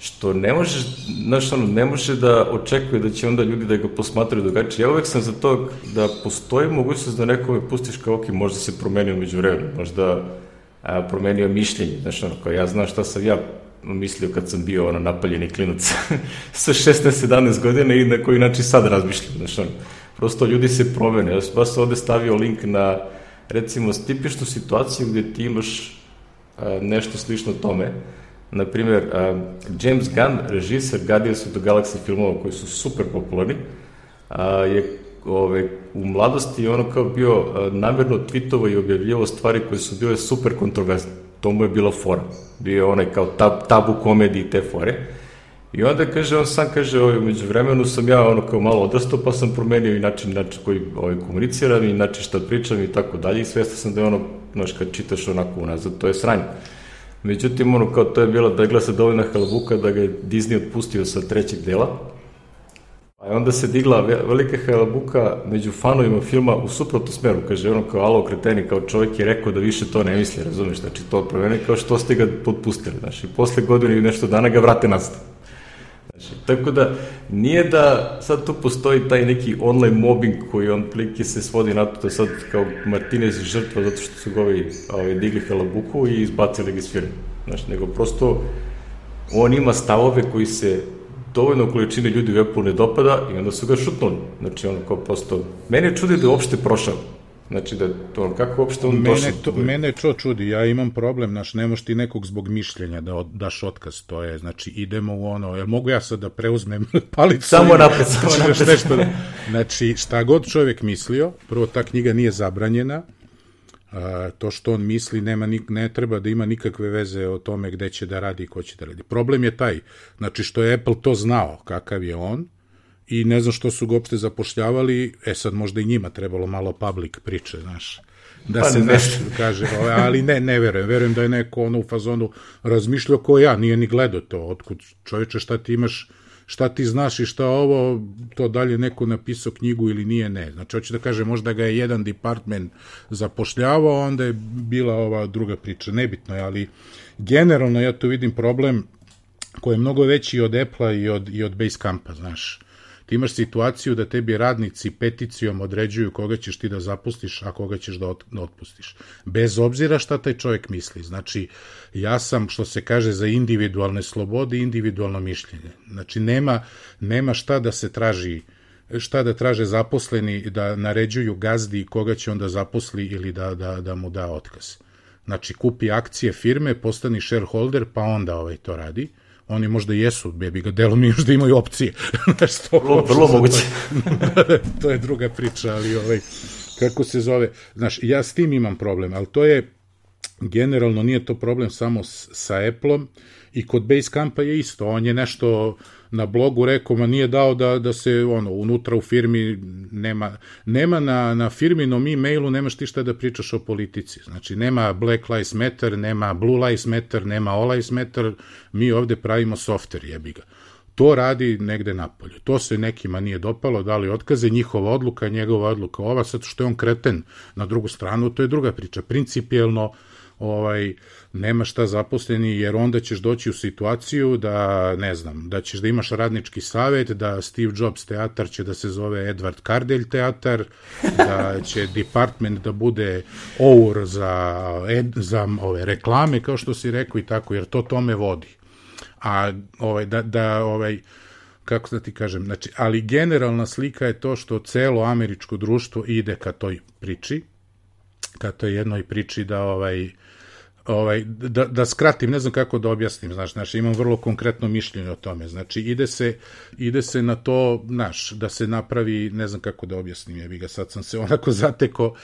što ne može, znaš, ono, ne može da očekuje da će onda ljudi da ga posmatraju drugačije. Ja uvek sam za to da postoji mogućnost da nekome pustiš kao, ok, možda se promenio među vremenu, možda promenio mišljenje, znaš, ono, kao ja znam šta sam ja mislio kad sam bio napaljeni klinac sa 16-17 godina i na koji način sad razmišljam, znaš, ono, prosto ljudi se promene. Ja sam baš ovde stavio link na, recimo, tipičnu situaciju gde ti imaš nešto slično tome. Naprimjer, James Gunn, režiser Guardians of the Galaxy filmova koji su super popularni, je u mladosti ono kao bio namjerno tweetovo i objavljivo stvari koje su bile super kontroverzne. To mu je bila fora. Bio je onaj kao tabu komediji te fore. I onda kaže, on sam kaže, među vremenu sam ja ono kao malo odrastao, pa sam promenio i način koji komuniciram i način šta pričam i tako dalje. I svestan sam da je ono, znaš, kad čitaš onako unazad, to je sranje. Međutim, ono kao to je bila da glasa dovoljna halabuka da ga je Disney otpustio sa 3. dela. A onda se digla velika halabuka među fanovima filma u suprotnu smeru. Kaže, ono kao, alo, kreteni, kao čovjek je rekao da više to ne misli, razumiješ? Znači, to promene kao što ste ga potpustili. Znači, posle godine i nešto dana ga vrate nazad. Znači, tako da, nije da sad tu postoji taj neki online mobbing koji on plike se svodi na to da sad kao Martinez je žrtva zato što su ga digli halabuku i izbacili ga iz firme. Znači, nego prosto on ima stavove koji se dovoljno količine ljudi u Apple ne dopada i onda su ga šutnuli. Znači, ono kao prosto, mene je čudi da je uopšte prošao. Znači, da to, kako uopšte on došao? Mene to čudi, ja imam problem, znaš, ne možeš ti nekog zbog mišljenja da daš otkaz, to je, znači, idemo u ono, jel mogu ja sad da preuzmem palicu? Samo napred. Znači, šta god čovjek mislio, prvo ta knjiga nije zabranjena, to što on misli ne treba da ima nikakve veze o tome gde će da radi i ko će da radi. Problem je taj, znači, što je Apple to znao kakav je on, i ne znam što su ga uopšte zapošljavali, sad možda i njima trebalo malo public priče, znaš, da pa se nešto kaže, ali ne verujem da je neko ono u fazonu razmišljao ko ja, nije ni gledao to, otkud čovječe šta ti imaš, šta ti znaš i šta ovo, to dalje neko napisao knjigu ili nije, ne, znači hoće da kaže možda ga je jedan department zapošljavao, onda je bila ova druga priča, nebitno je, ali generalno ja tu vidim problem koji je mnogo veći od Apple-a i od Basecampa, znaš. Ti imaš situaciju da tebi radnici peticijom određuju koga ćeš ti da zapustiš, a koga ćeš da otpustiš. Bez obzira šta taj čovjek misli. Znači, ja sam, što se kaže, za individualne slobode i individualno mišljenje. Znači, nema šta da se traži, šta da traže zaposleni, da naređuju gazdi koga će onda zaposli ili da mu da otkaz. Znači, kupi akcije firme, postani shareholder, pa onda to radi. Oni možda jesu, bebi ga delom i još da imaju opcije. Vrlo moguće. To je druga priča, ali kako se zove, znaš, ja s tim imam problem, ali to je, generalno nije to problem samo sa Apple-om i kod Basecampa je isto, on je nešto na blogu rekao, ma nije dao da se unutra u firmi nema na firminom e-mailu nemaš ti šta da pričaš o politici, znači nema Black Lives Matter, nema Blue Lives Matter, nema All Lives Matter, mi ovde pravimo software, jebi ga. To radi negde napolju. To se nekima nije dopalo, dali otkaze, njihova odluka, njegova odluka ova, sad što je on kreten na drugu stranu, to je druga priča. Principijelno nema šta zaposleni, jer onda ćeš doći u situaciju da, ne znam, da ćeš da imaš radnički savet, da Steve Jobs teatar će da se zove Edward Cardell teatar, da će department da bude our za ove reklame, kao što si rekao i tako, jer to tome vodi. A kako da ti kažem, znači, ali generalna slika je to što celo američko društvo ide ka toj priči, ka toj jednoj priči da skratim, ne znam kako da objasnim, znaš, imam vrlo konkretno mišljenje o tome, znači ide se na to, znaš, da se napravi, ne znam kako da objasnim, jebi ga, sad sam se onako zatekao,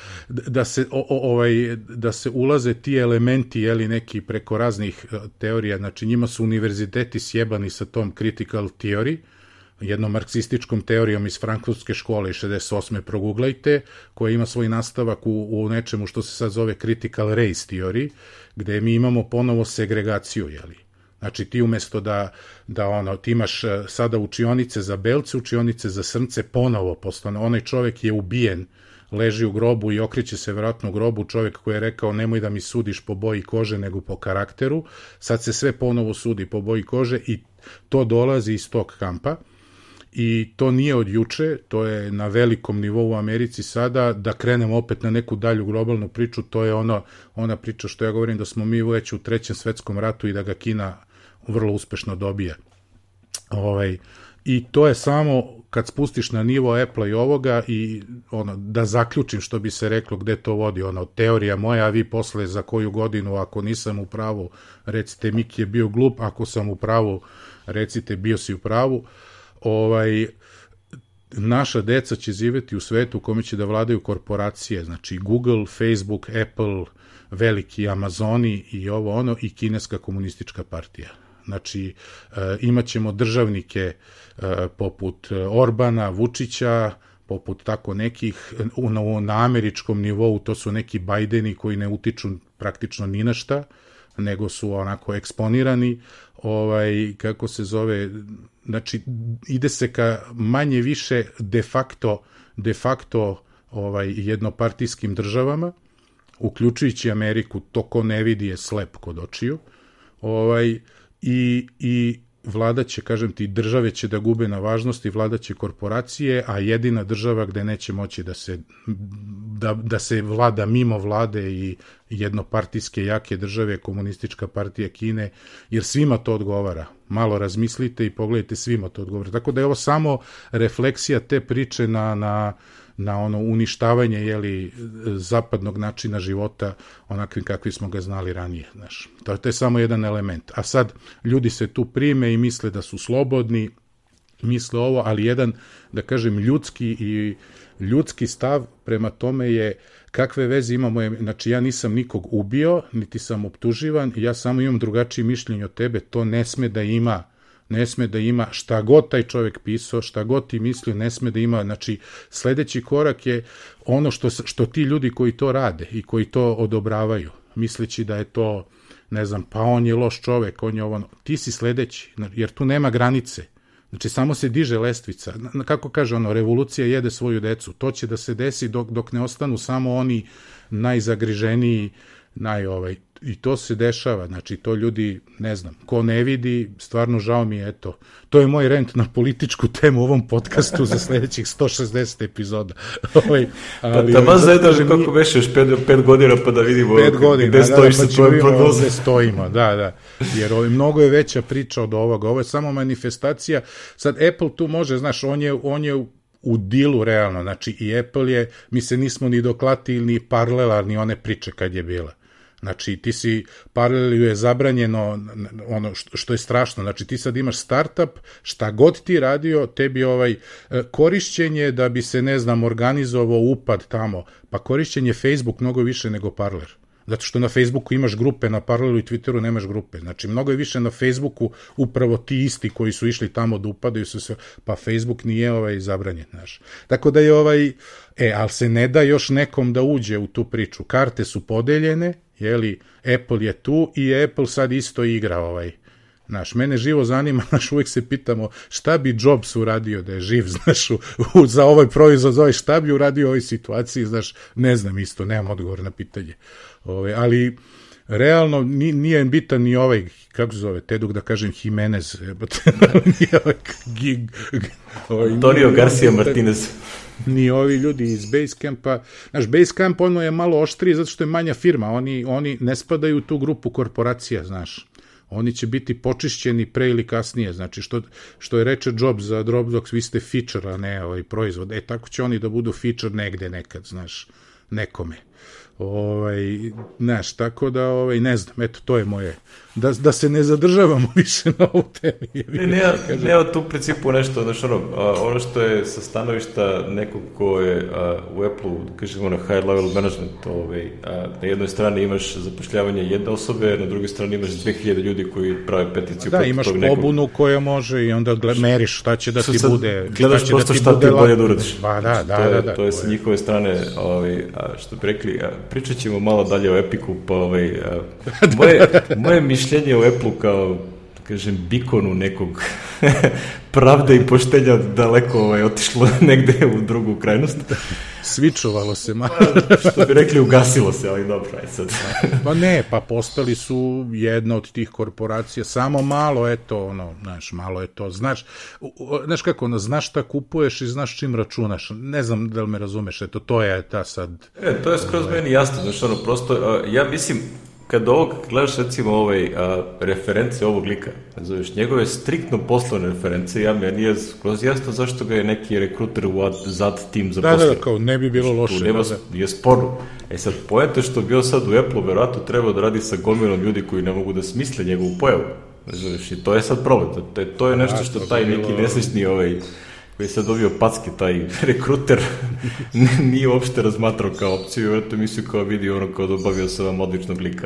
da se ulaze ti elementi, jeli, neki preko raznih teorija, znači njima su univerziteti sjebani sa tom critical theory, jednom marksističkom teorijom iz frankfurtske škole iz 68. proguglajte, koja ima svoj nastavak u nečemu što se sad zove critical race theory, gde mi imamo ponovo segregaciju, jeli? Znači ti umjesto ti imaš sada učionice za belce, učionice za srnce, ponovo postane. Onaj čovjek je ubijen, leži u grobu i okreće se vjerojatno u grobu, čovjek koji je rekao nemoj da mi sudiš po boji kože nego po karakteru, sad se sve ponovo sudi po boji kože i to dolazi iz tog kampa. I to nije od juče, to je na velikom nivou u Americi sada. Da krenemo opet na neku dalju globalnu priču, to je ona priča što ja govorim da smo mi već u Trećem svetskom ratu i da ga Kina vrlo uspešno dobija. I to je samo kad spustiš na nivo Apple i ovoga i da zaključim što bi se reklo gde to vodi, teorija moja, a vi posle za koju godinu, ako nisam u pravu, recite Miki je bio glup, ako sam u pravu, recite bio si u pravu. Naša deca će živjeti u svetu u kome će da vladaju korporacije, znači Google, Facebook, Apple, veliki Amazoni i i kineska komunistička partija. Znači, imat ćemo državnike poput Orbana, Vučića, poput tako nekih, na američkom nivou to su neki Bajdeni koji ne utiču praktično ni na šta, nego su onako eksponirani, kako se zove, znači ide se ka manje više de facto jednopartijskim državama, uključujući Ameriku, to ko ne vidi je slep kod očiju, i vladaće, kažem ti, države će da gube na važnosti, vladaće korporacije, a jedina država gde neće moći da se vlada mimo vlade i jednopartijske jake države, komunistička partija Kine, jer svima to odgovara. Malo razmislite i pogledajte, svima to odgovara. Tako da je ovo samo refleksija te priče na uništavanje zapadnog načina života onakvim kakvi smo ga znali ranije. Znaš. To je samo jedan element. A sad ljudi se tu prime i misle da su slobodni, misle ovo, ali jedan, da kažem, ljudski stav prema tome je kakve veze imamo, znači ja nisam nikog ubio, niti sam optuživan, ja samo imam drugačije mišljenje od tebe, to ne sme da ima šta god taj čovjek pisao, šta god ti mislio, ne sme da ima. Znači, sledeći korak je ono što ti ljudi koji to rade i koji to odobravaju, misleći da je to, ne znam, pa on je loš čovjek, on je ovo, ti si sledeći, jer tu nema granice. Znači, samo se diže lestvica. Kako kaže revolucija jede svoju decu. To će da se desi dok ne ostanu samo oni najzagriženiji, i to se dešava, znači to ljudi, ne znam, ko ne vidi, stvarno žao mi je, eto, to je moj rent na političku temu u ovom podcastu za sledećih 160 epizoda. Tamo zajedno kako već još 5 godina pa da vidimo gde stojiš sa tvojim prognozom. Gde stojimo, da, jer mnogo je veća priča od ovoga, ovo je samo manifestacija, sad Apple tu može, znaš, on je u dilu realno, znači i Apple je, mi se nismo ni doklatili ni paralelarni one priče kad je bila. Znači, ti si, paralelu je zabranjeno, ono što je strašno, znači ti sad imaš startup, šta god ti radio, tebi korišćenje da bi se, ne znam, organizovao upad tamo, pa korišćenje Facebook mnogo više nego Parler. Zato što na Facebooku imaš grupe, na Parlelu i Twitteru nemaš grupe. Znači, mnogo je više na Facebooku upravo ti isti koji su išli tamo da upadaju se, pa Facebook nije zabranjen, znaš. Tako da je ali se ne da još nekom da uđe u tu priču. Karte su podeljene, Apple je tu i Apple sad isto igra Znaš, mene živo zanima, znaš, uvijek se pitamo šta bi Jobs uradio da je živ, znaš, za ovaj proizvod, šta bi uradio u ovoj situaciji, znaš, ne znam isto, nemam odgovor na pitanje. Ali, realno, nije bitan ni kako se zove, Teduk da kažem Jimenez, Antonio Garcia Martinez. Ni ovi ljudi iz Basecampa. Znaš, Basecamp ono je malo oštriji zato što je manja firma, oni ne spadaju u tu grupu korporacija, znaš. Oni će biti počišćeni pre ili kasnije, znači što je reče Jobs za Dropbox, vi ste feature, a ne proizvod. Tako će oni da budu feature negde nekad, znaš, nekome. Znaš, tako da, ne znam, eto, to je moje, da se ne zadržavamo više na ovu temi. Nema tu u principu nešto, znaš, ono što je sa stanovišta nekog ko je u Apple-u, kažemo, high level management, na jednoj strani imaš zapošljavanje jedne osobe, na drugoj strani imaš 2000 ljudi koji prave peticiju. Da, imaš pobunu koja može i onda meriš šta će da ti bude. Gledaš prosto šta ti bolje da uradiš. Da. To je sa njihove strane, što bi rekli, pričat ćemo malo dalje o Epiku, pa moje mišljenje o Apple kao kažem, bikonu nekog pravde i poštenja daleko otišlo negde u drugu krajnost. Svičovalo se malo. Što bi rekli, ugasilo se, ali dobro, aj sad. Pa ne, pa postali su jedna od tih korporacija, samo malo je to, malo je to, znaš kako, znaš šta kupuješ i znaš čim računaš, ne znam da li me razumeš, eto, to je ta sad... To je skroz meni jasno, znaš, prosto, ja mislim, kad ovog gledaš recimo reference ovog lika, zoveš, njegove striktno poslovne reference, meni je skroz jasno zašto ga je neki rekruter u ZAD tim zaposlio. Da, kao ne bi bilo loše. Je sporno. Sad, poenta što je bio sad u Apple, verovatno treba da radi sa gomilom ljudi koji ne mogu da smisle njegovu pojavu. Zoveš, i to je sad problem. To je nešto što taj neki nesrećni koji je sad dobio packe, taj rekruter, nije uopšte razmatrao kao opciju, jer to mislio kao vidi kao da obavio sa vam odličnog lika.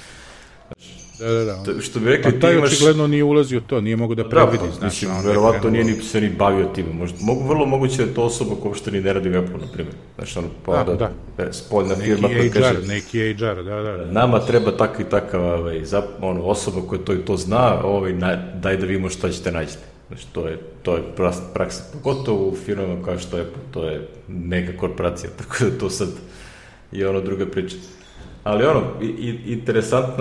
Da. Što bi rekli, pa taj očigledno nije ulazio to, nije mogu da predvidi. Mislim, verovatno nije se ni bavio time. Vrlo moguće da je to osoba koja uopšte ni ne radi u Apple, na primjer. Znači, spoljna firma koja kaže... Neki HR, da. Nama treba takva i takva osoba koja to i to zna, daj da vidimo šta ćete naći. Znači, to je praksa, pogotovo u firmama kao što je, to je neka korporacija, tako da to sad je druga priča. Ali interesantno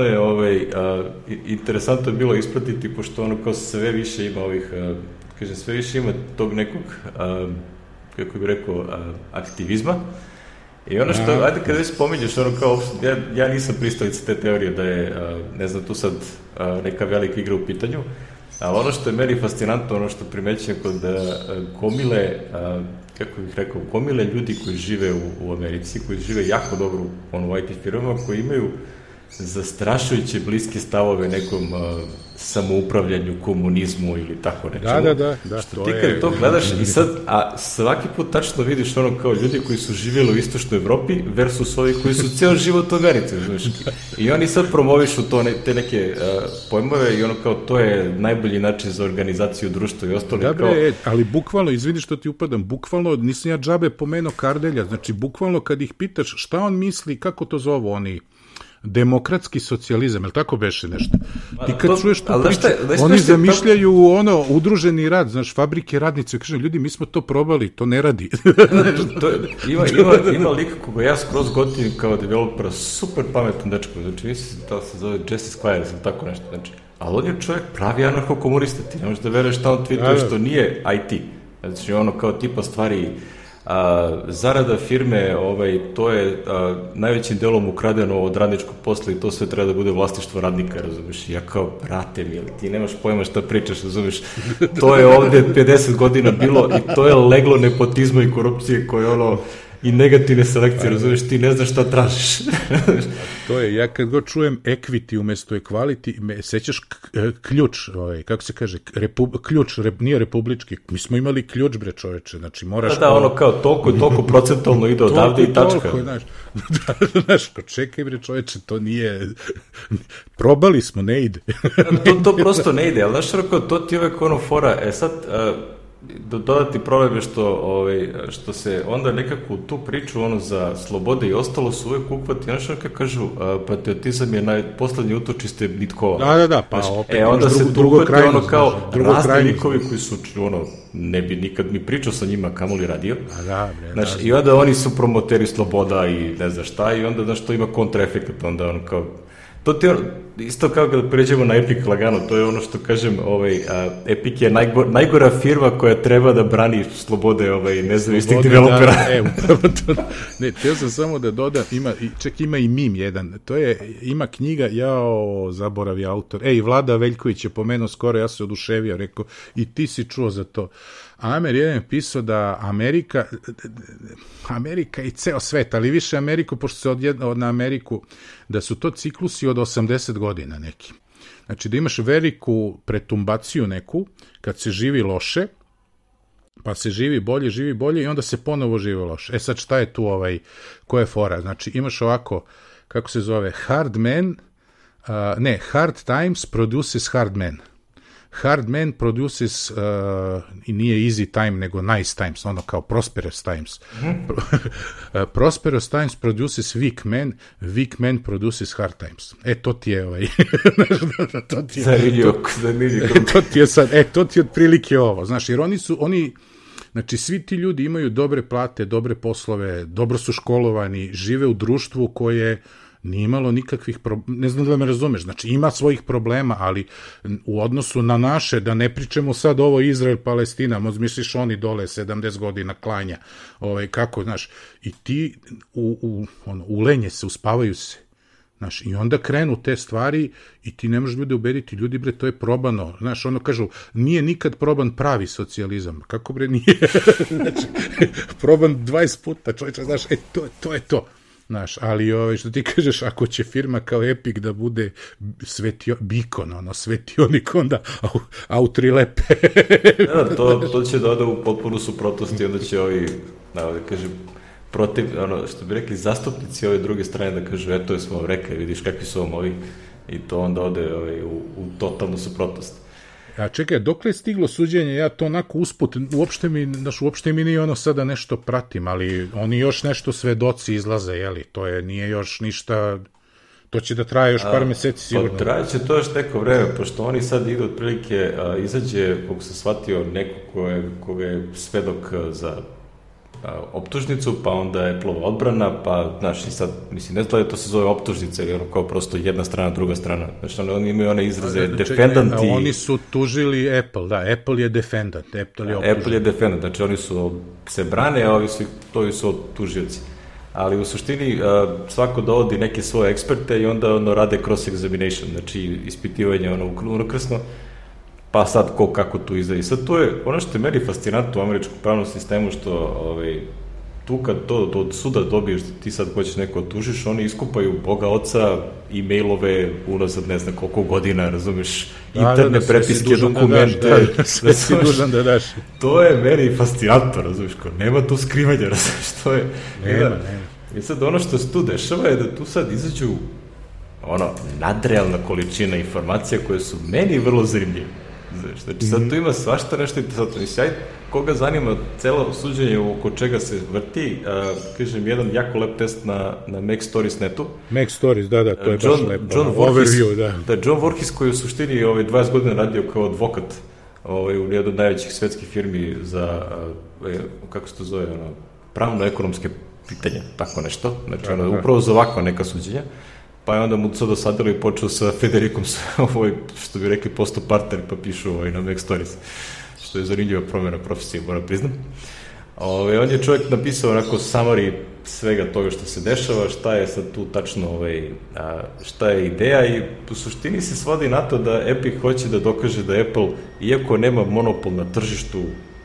je bilo ispratiti, pošto kao sve više ima sve više ima tog nekog, kako bih rekao, aktivizma. I što, ajde kada već spominješ, kao, ja nisam pristalica te teorije da je, ne znam, tu sad neka velika igra u pitanju, ali što je meni fascinantno, što primećujem kod gomile, kako bih rekao, gomile ljudi koji žive u Americi, koji žive jako dobro u IT firmama, koji imaju zastrašujuće bliske stavove nekom samoupravljanju, komunizmu ili tako nečemu. Da. Što ti kad to gledaš i sad, a svaki put tačno vidiš kao ljudi koji su živjeli u istočnoj Evropi versus ovi koji su ceo život u Americi, znaš. I oni sad promovišu te neke pojmove i kao to je najbolji način za organizaciju društva i ostalo. Ali bukvalno, izvini što ti upadam, bukvalno, nisam ja džabe pomenuo Kardelja, znači bukvalno kad ih pitaš šta on misli, kako to zovu oni demokratski socijalizam, je li tako beše nešto? Ti kad čuješ tu priču, oni zamišljaju udruženi rad, znaš, fabrike, radnice, kažem, ljudi, mi smo to probali, to ne radi. Ima lik koga ja skroz gotivim kao developera, super pametan dečko, znači, mislim da se zove Jesse Squires ili tako nešto, znači, ali on je čovjek pravi anarcho-komunista, ti ne možeš da veruješ šta on tweetuje što nije IT, znači, kao tipa stvari, zarada firme, to je najvećim delom ukradeno od radničkog posla i to sve treba da bude vlasništvo radnika, razumiješ? Ja kao, brate mi, ti nemaš pojma šta pričaš, razumiješ? To je ovde 50 godina bilo i to je leglo nepotizma i korupcije koje i negativne selekcije, razumiješ, ti ne znaš šta tražiš. To je, ja kad god čujem equity umesto equality, sećaš ključ, kako se kaže, ključ, nije republički, mi smo imali ključ, bre čoveče, znači moraš... Kao toliko procentalno ide odavde i tačka. Znaš, čekaj bre čoveče, to nije... Probali smo, ne ide. To prosto ne ide, ali znaš, to ti uvek fora, sad... Dodati problem je što se onda nekako u tu priču za slobode i ostalo su uvek uhvati, znaš kako kažu, patriotizam je poslednji utočiste nitkova. Da, pa opet onda se tu uhvati kao razni likovi koji su, ne bi nikad mi pričao sa njima kamoli radio. I onda oni su promoteri sloboda i ne znam šta, i onda, znaš, to ima kontraefekat, onda kao... To ti isto kao kada pređemo na Epic lagano, to je što kažem, Epic je najgora firma koja treba da brani slobode nezavisnih developera. Upravo to. Ne, teo sam samo da dodam, ima i mim jedan, ima knjiga, zaboravi autor, Vlada Veljković je pomenuo skoro, ja se oduševio, rekao, i ti si čuo za to. Amer jedan je pisao da Amerika i ceo svet, ali više Ameriku, pošto se na Ameriku, da su to ciklusi od 80 godina neki. Znači da imaš veliku pretumbaciju neku, kad se živi loše, pa se živi bolje i onda se ponovo živi loše. Sad šta je tu koja je fora? Znači imaš ovako, kako se zove, hard times produces hard men. Hard Man produces, i nije Easy Time, nego Nice Times, ono kao Prosperous Times. Prosperous Times produces Weak Man produces Hard Times. To ti je to ti je sad, to ti je otprilike ovo, znaš, jer oni znači, svi ti ljudi imaju dobre plate, dobre poslove, dobro su školovani, žive u društvu koje nije imalo nikakvih problema, ne znam da me razumeš, znači ima svojih problema, ali u odnosu na naše, da ne pričamo sad ovo Izrael, Palestina, misliš oni dole 70 godina klanja, kako, znaš, i ti ulenje se, uspavaju se, znaš, i onda krenu te stvari i ti ne možeš ljude ubediti, ljudi, bre, to je probano, znaš, ono kažu, nije nikad proban pravi socijalizam, kako, bre, nije, znači, proban 20 puta, čovječe, znaš, to je to. Znaš, ali što ti kažeš, ako će firma kao Epic da bude Beacon, svetionik, onda autrilepe. To će da ode u potpunu suprotnosti, onda će da kažem, protiv, što bi rekli, zastupnici ove druge strane da kažu, eto je smo vam rekli, vidiš kakvi su vam ovi, i to onda ode u totalnu suprotnost. A čekaj, dokle je stiglo suđenje, ja to onako usput, uopšte mi nije sada nešto pratim, ali oni još nešto svedoci izlaze, jeli, nije još ništa, to će da traje još par meseci sigurno. Trajeće to još neko vreme, pošto oni sad idu otprilike, izađe, kako sam shvatio, neko koga je svedok za optužnicu, pa onda je Apple-ova odbrana, pa, znaš, i sad, mislim, ne znam da to se zove optužnica, ili kao prosto jedna strana, druga strana, znači, oni imaju one izraze defendant i... Oni su tužili Apple, da, Apple je defendant, Apple je defendant, znači oni se brane, a ovi su tužioci. Ali u suštini svako dovodi neke svoje eksperte i onda rade cross-examination, znači ispitivanje unokrsno, pa sad kako tu izdaje. Sad to je ono što je meni fascinantno u američkom pravnom sistemu, što tu kad to od suda dobiješ, ti sad hoćeš neko tužiš, oni iskupaju Boga oca, e-mailove unazad ne znam koliko godina, razumeš, interne prepiske, dokumente. Sve si dužan da daš. To je meni fascinantno, razumeš, nema tu skrivanja, razumeš, to je... Nema. I sad ono što se tu dešava je da tu sad izađu nadrealna količina informacija koje su meni vrlo zanimljive. Znači, sad tu ima svašta nešto interesantno. Mislim, koga zanima celo suđenje oko čega se vrti, kažem, jedan jako lep test na Mac Stories netu. Mac Stories, da, to je baš lepo. Overview, da. Da, John Voorhees, koji u suštini 20 godina radio kao advokat u jednoj od najvećih svetskih firmi za, kako se to zove, pravno-ekonomske pitanja, tako nešto. Znači, upravo za ovakva neka suđenja. Pa je onda mu to dosadilo i počeo sa Federikom, što bi rekli, postao partner, pa pišu na Mac Stories, što je zanimljiva promjena profesije, moram priznam. On je čovjek napisao onako summary svega toga što se dešava, šta je sad tu tačno, šta je ideja, i u suštini se svodi na to da Epic hoće da dokaže da Apple, iako nema monopol na tržištu,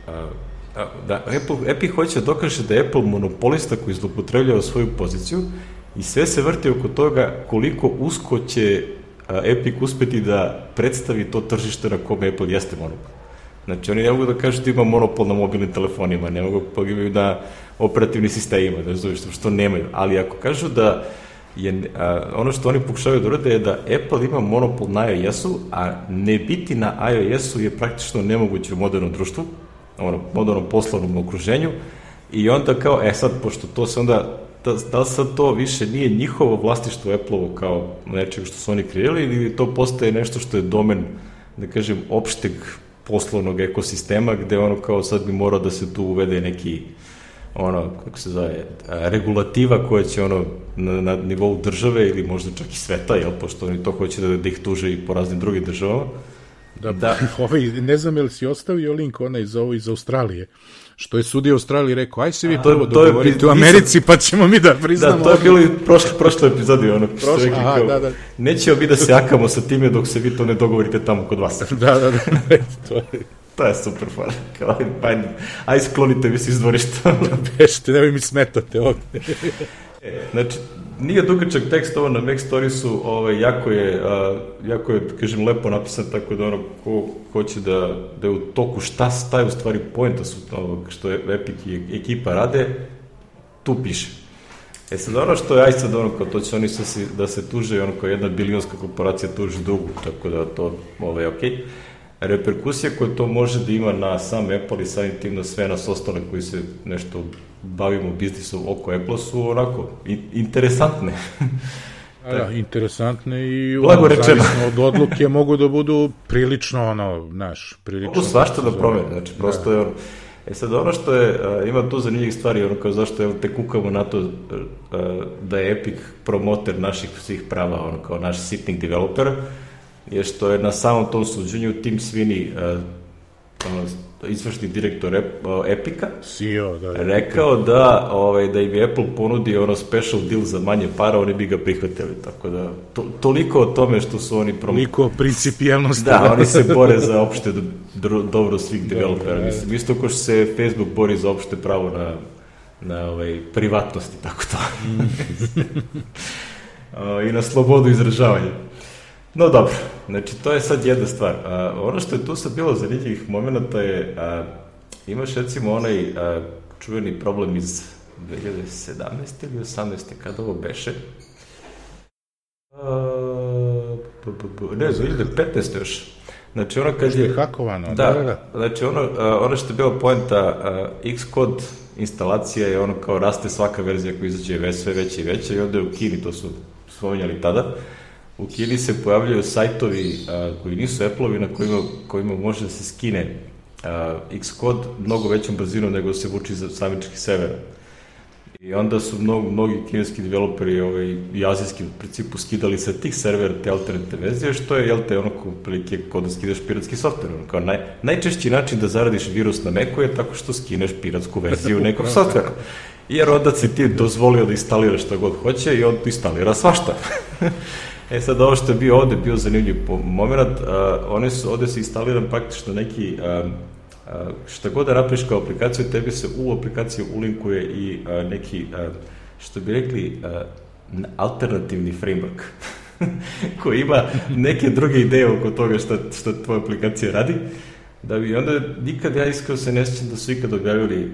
da Epic hoće da dokaže da je Apple monopolista koji zloupotrebljava svoju poziciju, i sve se vrti oko toga koliko usko će Epic uspeti da predstavi to tržište na kome Apple jeste monopol. Znači, oni ne mogu da kažu da ima monopol na mobilnim telefonima, ne mogu da imaju na operativnim sistemima, da zoveš što nemaju, ali ako kažu da je, ono što oni pokušavaju da urade je da Apple ima monopol na iOS-u, a ne biti na iOS-u je praktično nemoguće u modernom društvu, modernom poslovnom okruženju, i onda kao, sad, pošto to se onda, da li sad to više nije njihovo vlasništvo Apple-ovo kao nečeg što su oni kreirali, ili to postaje nešto što je domen, da kažem, opšteg poslovnog ekosistema, gde kao sad bi morao da se tu uvede neki, kako se zove, regulativa koja će na nivou države ili možda čak i sveta, pošto oni to hoće da ih tuže i po raznim drugim državama. Da. Ne znam je li si ostavio link iz Australije, što je sudija Australiji rekao, aj se vi prvo dogovorite u Americi, pa ćemo mi da priznamo. Da, to je bilo i prošle epizodi, što rekli kao, nećemo mi da se jakamo sa time dok se vi to ne dogovorite tamo kod vas. Da, to je super fora, kao, aj sklonite vi se iz dvorišta. Bešte, nemoj mi smetate ovdje. Znači, nije dugačak tekst ovo na Mac Storiesu, jako je, kažem, lepo napisan, tako da ko hoće da je u toku šta je u stvari poenta što je Epic i ekipa rade, tu piše. Sad što je sad kao to će oni da se tuže, kao jedna bilionska korporacija tuži drugu, tako da to je okej. reperkusija koje to može da ima na sam Apple i samim tim na sve nas ostale koji se nešto bavimo biznisom oko Apple su onako interesantne. Da, interesantne i zavisno od odluke mogu da budu prilično prilično... Mogu svašta da promene, znači prosto je sad ono što je, ima tu zanimljivih stvari, kao zašto te kukamo na to da je Epic promoter naših svih prava, kao naš sitting developer, je što je na samom tom suđenju Tim Sweeney, izvršni direktor Epica, CEO, rekao da im je Apple ponudio special deal za manje para, oni bi ga prihvatili, tako da toliko o tome što su oni toliko principijelnosti. Da, oni se bore za opšte dobro svih developera, mislim, isto kao što se Facebook bori za opšte pravo na privatnosti, tako to. I na slobodu izražavanja. No dobro, znači to je sad jedna stvar. Ono što je tu sad bilo zanimljivih momenta je, imaš recimo onaj čuveni problem iz 2017. ili 18. kada ovo beše? Ne, 2015. još. Znači ono kad je... hakovano. Da, znači ono što je bilo poenta, Xcode instalacija je ono kao raste svaka verzija koja izađe sve veće i veće i onda je u Kini, to su spominjali tada, u Kini se pojavljaju sajtovi koji nisu Apple-ovi na kojima može da se skine Xcode mnogo većom brzinom nego se vuči za samički sever. I onda su mnogi kineski developeri i azijski u principu skidali sa tih servera te alternativne verzije, što je, prilike kod da skidaš piratski softver. Kao najčešći način da zaradiš virus na Macu je tako što skineš piratsku verziju nekog softvera. Jer onda si ti dozvolio da instaliraš šta god hoće i on instalira svašta. Sad ovo što je bio zanimljiv moment, ovde se instaliran praktično neki, šta god da napraviš kao aplikaciju, tebi se u aplikaciju ulinkuje i neki, što bi rekli, alternativni framework, koji ima neke druge ideje oko toga šta tvoja aplikacija radi, da bi onda nikad, ja iskreno se ne sjećam da su ikad objavili,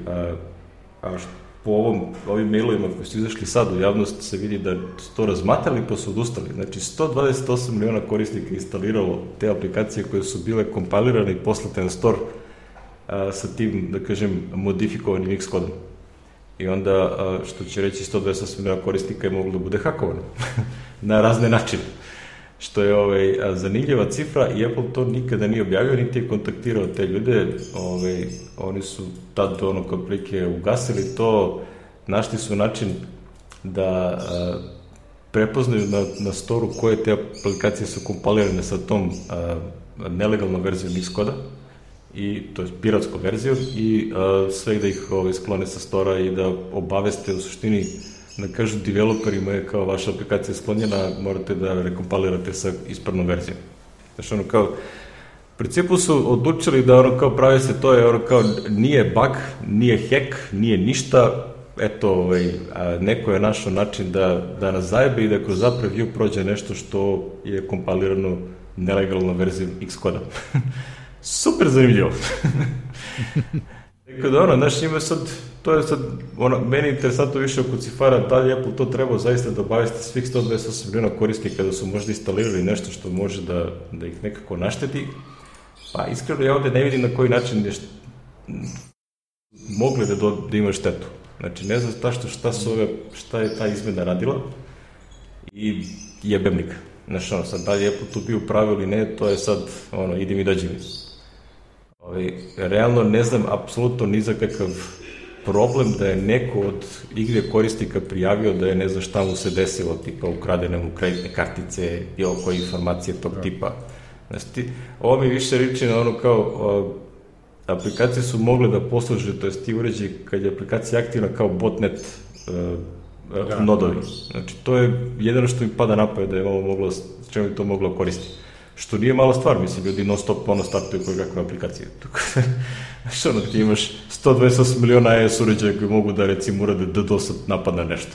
po ovim mailovima koji su izašli sad u javnost se vidi da su to razmatrali pa su odustali. Znači 128 miliona korisnika instaliralo te aplikacije koje su bile kompilirane i poslate na store sa tim, da kažem, modifikovanim Xcode-om. I onda, što će reći, 128 miliona korisnika je moglo da bude hakovano na razne načine. Što je zanimljiva cifra i Apple to nikada nije objavio, niti je kontaktirao te ljude. Oni su tad kao prilike ugasili to, našli su način da prepoznaju na storu koje te aplikacije su kompilirane sa tom nelegalnom verzijom Xcode-a, i to je piratskom verzijom, i sve da ih sklone sa stora i da obaveste u suštini, da kažu developerima je kao vaša aplikacija je sklonjena, morate da rekompilirate sa ispravnom verzijom. Znači u principu su odlučili da pravi se to je nije bug, nije hack, nije ništa, eto, neko je našao način da nas zajebe i da kroz preview prođe nešto što je kompilirano nelegalnom verzijom Xcode-a. Super zanimljivo. Tako da znaš, ima sad, to je sad, meni je interesantno više oko cifara, da li Apple to trebao zaista da obavesti svih 128 miliona korisnika da su možda instalirali nešto što može da ih nekako našteti. Pa iskreno ja ovde ne vidim na koji način mogli da imaju štetu. Znači ne znam šta je ta izmena radila i jebemnik. Znači sad da li je Apple tu bio pravo ili ne, to je sad idi mi dođi mi. Realno ne znam apsolutno ni za kakav problem da je neko od igde korisnika prijavio da je ne znam šta mu se desilo, tipa ukradene mu kreditne kartice i oko informacije tog tipa. Znači, ovo mi više riči na kao aplikacije su mogle da posluže, to jest ti uređaji kad je aplikacija aktivna kao botnet nodovi. Znači, to je jedino što mi pada na pamet da je ovo moglo, čemu bi to moglo koristiti. Što nije mala stvar, mislim, ljudi non stop startuju koje kakve aplikacije. Znači, ti imaš 128 miliona iOS uređaja koji mogu da, recimo, urade DDoS napad na nešto.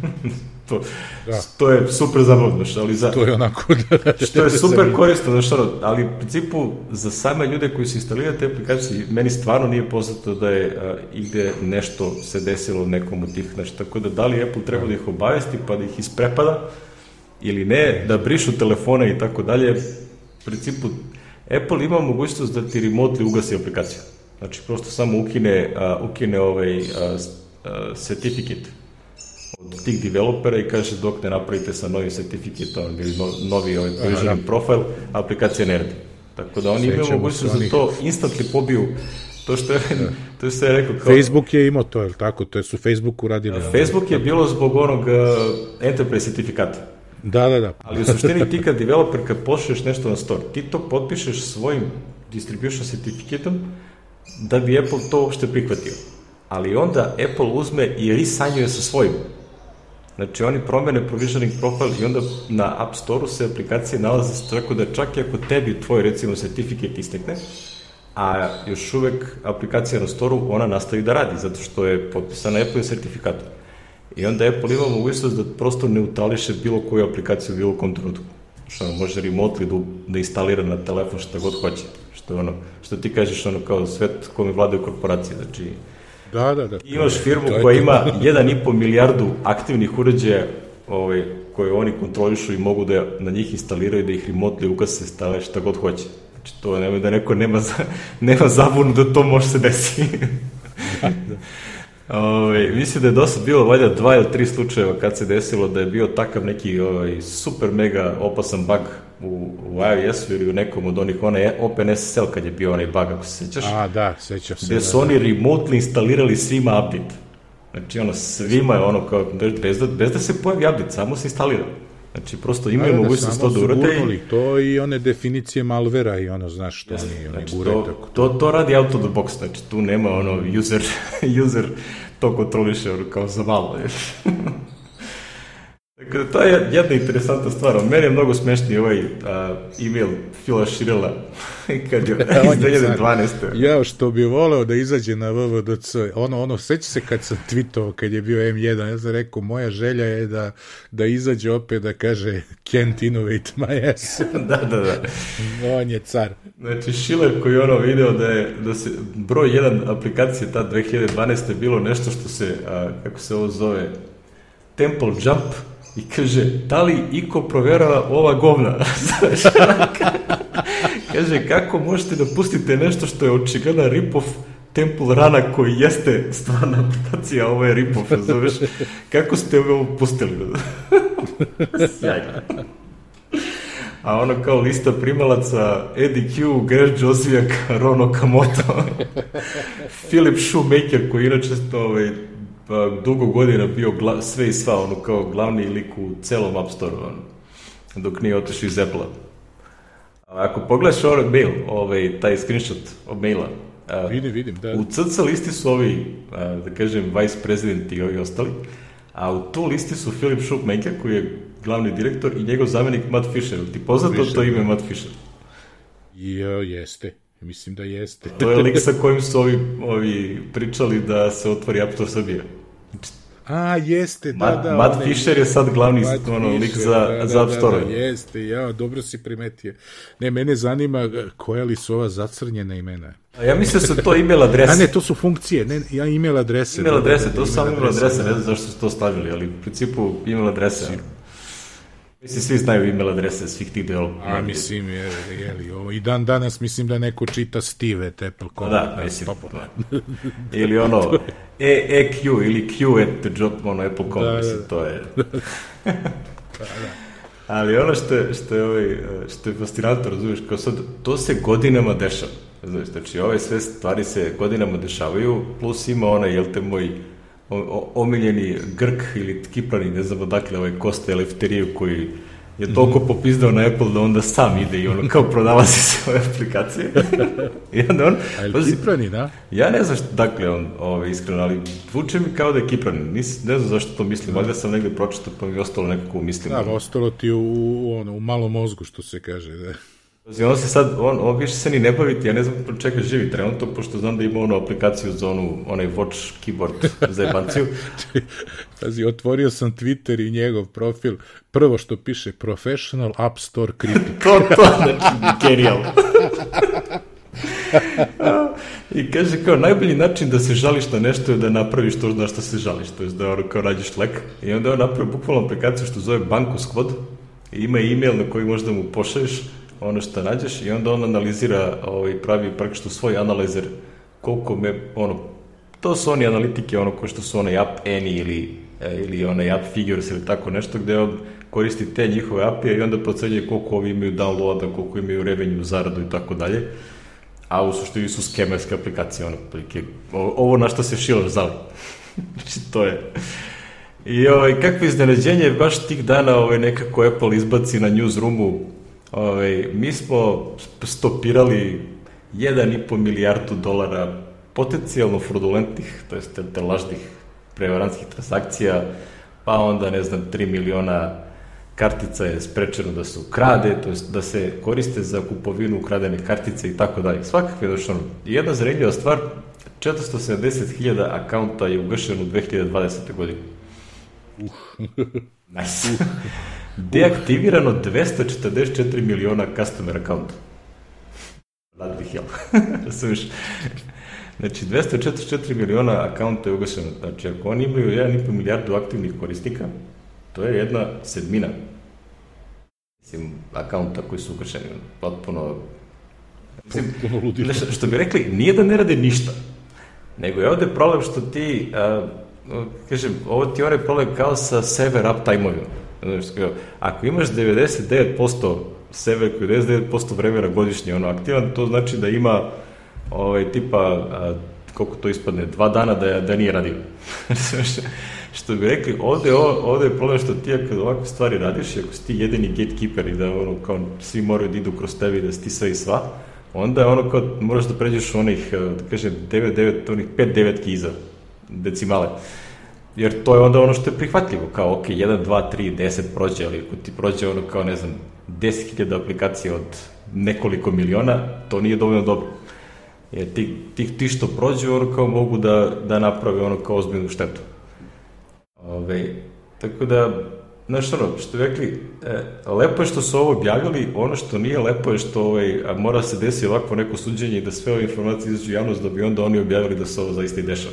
To je super zabavno, ali to je onako što je super korisno, ali u principu za same ljude koji su instalirali te aplikacije, meni stvarno nije poznato da je igde nešto se desilo nekom od tih, znači, tako da li Apple treba da ih obavesti pa da ih isprepada ili ne, da brišu telefone i tako dalje. U principu, Apple ima mogućnost da ti remotely ugasi aplikaciju. Znači, prosto samo ukine certificate od tih developera i kaže dok ne napravite sa novim certifikatom ili novi provisioning profile, aplikacija ne radi. Tako da oni imaju mogućnost da to instantly pobiju. To što je rekao kao... Facebook je imao to, je li tako? To su Facebooku radili. Facebook je bilo zbog onog enterprise certifikata. Da. Ali u suštini ti kad developer, kad pošliješ nešto na store, ti to potpišeš svojim distribution certifikatom da bi Apple to uopšte prihvatio. Ali onda Apple uzme i resanjuje sa svojim. Znači oni promene provisioning profile i onda na App Store-u se aplikacije nalaze tako da čak i ako tebi tvoj recimo certifikat istekne, a još uvek aplikacija na Store-u, ona nastavi da radi, zato što je potpisana Apple certifikatom. I onda Apple ima mogućnost da prosto neutrališe bilo koju aplikaciju u bilo kom trenutku. Što može remotely da instalira na telefon šta god hoće. Što je ono, što ti kažeš ono kao svet kome vladaju korporacije. Znači, da. Imaš firmu koja ima 1,5 milijardu aktivnih uređaja koje oni kontrolišu i mogu da na njih instaliraju, da ih remotely ugase, stave šta god hoće. Znači, to nemoj da neko nema zabunu da to može se desiti. Mislim da je dosta bilo valjda 2 ili 3 slučajeva kad se desilo da je bio takav neki super mega opasan bug u iOS-u ili u nekom od onih, onaj OpenSSL kad je bio onaj bug, ako se sećaš. Da, sećam se. Gde su oni remotely instalirali svima update. Znači, svima je ono kao, bez da se pojavi update, samo se instalira. Znači, prosto imaju mogućnost to da urade. Samo su gurnuli to i one definicije malvera i ono, znaš što oni guraju tako. To radi out of the box, znači tu nema user to kontroliše kao za malo. Dakle, to je jedna interesantna stvar. Meni je mnogo smešniji ovaj email Phila Schirela kad je iz 2012. Ja, što bi voleo da izađe na WWDC, seća se kad sam tweetovao, kad je bio M1, ja sam rekao, moja želja je da izađe opet da kaže can't innovate my ass. Da. On je car. Znači, Schiller koji je video da se broj 1 aplikacije ta 2012. je bilo nešto što se, kako se ovo zove, Temple Jump, i kaže, da li iko proverava ova govna? Kaže, kako možete da pustite nešto što je očigledan rip-off Temple Runa koji jeste stvarna aplikacija, a ovo je rip-off, zoveš? Kako ste ovo pustili? Sjajno. A ono kao lista primalaca Eddie Q, Greg Josviak, Ron Okamoto, Philip Shoemaker koji inače dugo godina bio sve i sva, ono kao glavni lik u celom App Store-u, dok nije otišao iz Apple-a. Ako pogledaš ovaj mail, taj screenshot od maila, vidim, da. U CC listi su ovi, da kažem, vice president i ovi ostali, a u tu listi su Philip Shoemaker, koji je glavni direktor, i njegov zamenik Matt Fisher. Ti poznato to ime Matt Fisher? Jeste. Mislim da jeste. To je lik sa kojim su ovi pričali da se otvori App Store Srbija. Jeste, da. Matt Fisher je sad glavni lik za App Store. Da, jeste, dobro si primetio. Ne, mene zanima koja li su ova zacrnjena imena. Ja mislim da su to email adrese. Ne, to su funkcije, email adrese. Email adrese, to su samo email adrese, ne znam zašto su to stavili, ali u principu email adrese. Mislim, svi znaju email adrese svih tih delova. Mislim, i dan danas mislim da neko čita Steve at Apple.com. Da, mislim. Ili EQ ili Q at the job, Apple.com, mislim, to je. Ali ono što je fascinantno, razumiješ, kao sad, to se godinama dešava. Znači, ove sve stvari se godinama dešavaju, plus ima moj omiljeni Grk ili Kiprani, ne znam odakle, Kosta Elefteriju koji je toliko popizdao na Apple da onda sam ide i kao prodava se svoje aplikacije. I onda on... Kiprani, da? Ja ne znam dakle on iskreno, ali zvuče mi kao da je Kiprani. Ne znam zašto to mislim, valjda sam negde pročitao pa mi je ostalo nekako u mislima. Da, ostalo ti u malom mozgu, što se kaže, da. On se sad, on više se ni ne baviti, ja ne znam čeka živi trenutno, pošto znam da ima aplikaciju za onaj watch keyboard za jebanciju. Pazi, otvorio sam Twitter i njegov profil, prvo što piše Professional App Store Critic. to, znači, genijalno. I kaže kao, najbolji način da se žališ na nešto je da napraviš to na što se žališ, to je da kao nađeš lek. I onda on napravio bukvalno aplikaciju što zove Banco Squad i ima email na koji možda mu pošalješ ono što nađeš i onda on analizira, pravi praktično svoj analizer koliko to su oni analitike, ko što su onaj App Annie ili onaj App Figures ili tako nešto, gde on koristi te njihove API i onda procenjuje koliko ovi imaju downloada, koliko imaju revenue, zaradu i tako dalje, a u suštini su skemerske aplikacije, ovo na što se Šiler zali. Znači, to je. I kakvo iznenađenje, baš tih dana nekako Apple izbaci na newsroomu, mi smo stopirali 1,5 milijardu dolara potencijalno fraudulentnih, to jest te lažnih prevarantskih transakcija, pa onda, 3 miliona kartica je sprečeno da se ukrade, to jest da se koriste za kupovinu ukradene kartice i tako dalje. Svakakve došlo. I jedna zanimljiva stvar, 470.000 akaunta je ugašeno u 2020. godini. Nice. Deaktivirano 244 miliona customer akaunta. Bloody hell. Znači, 244 miliona akaunta je ugašeno. Znači, ako oni imaju 1,5 milijardu aktivnih korisnika, to je jedna sedmina. Mislim, akaunta koji su ugašeni. Potpuno... Što bi rekli, nije da ne rade ništa, nego je ovde problem što ti, kažem, ovo ti je onaj problem kao sa server uptime-ovima. Ako imaš 99% server koji je 99% vremena godišnje aktivan, to znači da ima tipa, koliko to ispadne, 2 dana da nije radio. Što bi rekli, ovde je problem što ti kad ovakve stvari radiš, ako si ti jedini gatekeeper i da kao svi moraju da idu kroz tebi, da si ti sve i sva, onda je kao moraš da pređeš onih, da kažem, 5 devetki iza decimale. Jer to je onda ono što je prihvatljivo, kao ok, 1, 2, 3, 10 prođe, ali ako ti prođe kao 10.000 aplikacija od nekoliko miliona, to nije dovoljno dobro. Jer ti što prođu, kao mogu da naprave kao ozbiljnu štetu. Tako da, znaš što bi rekli, lepo je što su ovo objavili, ono što nije lepo je što mora se desiti ovakvo neko suđenje i da sve ove informacije izađu u javnost da bi onda oni objavili da se ovo zaista i dešava.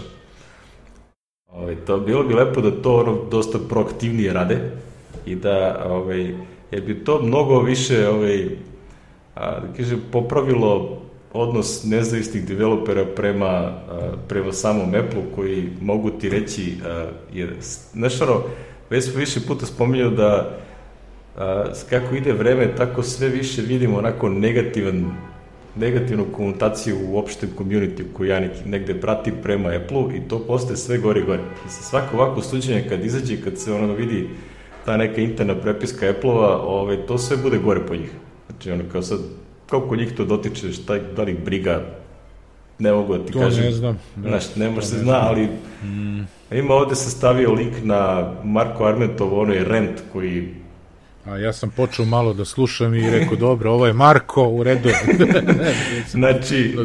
Bilo bi lepo da to dosta proaktivnije rade i da, jer bi to mnogo više, da kažem, popravilo odnos nezavisnih developera prema samom Apple-u koji mogu ti reći, znaš već smo više puta spominjao da kako ide vreme, tako sve više vidimo onako negativnu konotaciju u opštem community koju ja negde pratim prema Apple-u i to postaje sve gore i gore. Svako ovako suđenje kad izađe, kad se vidi ta neka interna prepiska Apple-ova, to sve bude gore po njih. Znači kao sad, koliko njih to dotiče, da li briga, ne mogu da ti kažem. To ne znam. Ne može se zna, ali ima ovde se stavio link na Marko Armentov, onaj rent koji... A ja sam počeo malo da slušam i rekao, dobro, ovo je Marko, u redu. Znači,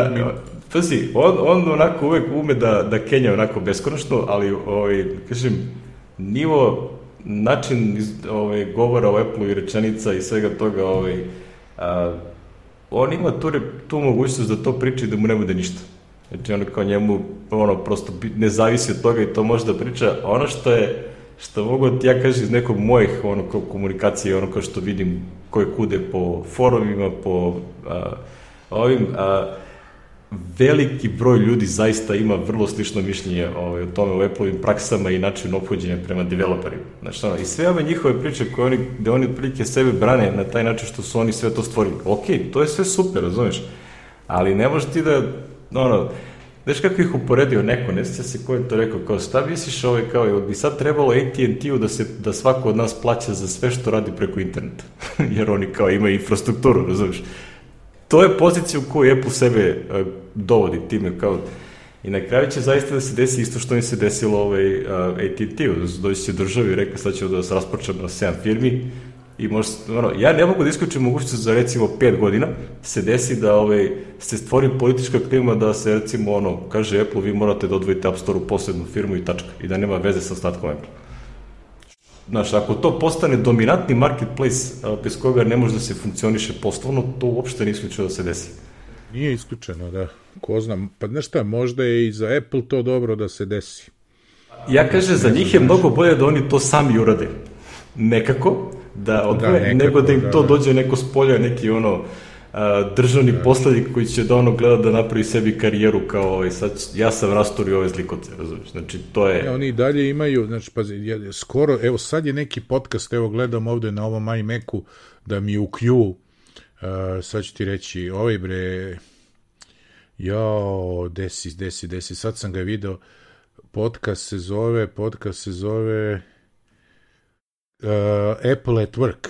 on onako uvek ume da kenja onako beskonačno, ali, kažem, nivo, način govora o Apple-u i rečenica i svega toga, on ima tu mogućnost da to priča i da mu ne bude ništa. Znači, ono kao njemu, prosto ne zavisi od toga i to može da priča. Ono što mogu da ti ja kažem iz nekog mojih komunikacije, kao što vidim koje kude po forumima, po ovim, veliki broj ljudi zaista ima vrlo slično mišljenje o tome, o Apple-ovim praksama i načinu ophođenja prema developerima. Znači, i sve ove njihove priče gde oni otprilike sebe brane na taj način što su oni sve to stvorili. Ok, to je sve super, razumeš, ali ne možeš ti da, znaš kako ih uporedio neko, ne sjeća se ko je to rekao, kao šta misliš kao bi sad trebalo AT&T-u da svako od nas plaća za sve što radi preko interneta, jer oni kao imaju infrastrukturu, razumeš. To je pozicija u koju Apple sebe dovodi time kao... I na kraju će zaista da se desi isto što im se desilo AT&T-u. Doći će državi i rekao sad ćemo da vas raspočemo na 7 firmi i ja ne mogu da isključim mogućnost za recimo 5 godina se desi da se stvori politička klima da se recimo kaže Apple vi morate da odvojite App Store-u posebnu firmu i tačka i da nema veze sa ostatkom Apple. Znaš, ako to postane dominantni marketplace bez koga ne može da se funkcioniše poslovno, to uopšte ne isključuje da se desi. Nije isključeno, da. Ko znam, pa znaš šta, možda je i za Apple to dobro da se desi. Ja kažem, za njih je mnogo bolje da oni to sami urade. Nekako, da odvoje, nego da im to dođe neko s polja, neki državni poslanik koji će da gleda da napravi sebi karijeru kao sad ja sam rasturio ove zlikovce, razumiješ, znači to je... Oni dalje imaju, znači pazi, skoro, evo sad je neki podcast, evo gledam ovde na ovom iMacu, da mi u Q, sad ću ti reći, desi, sad sam ga video, podcast se zove Apple at Work,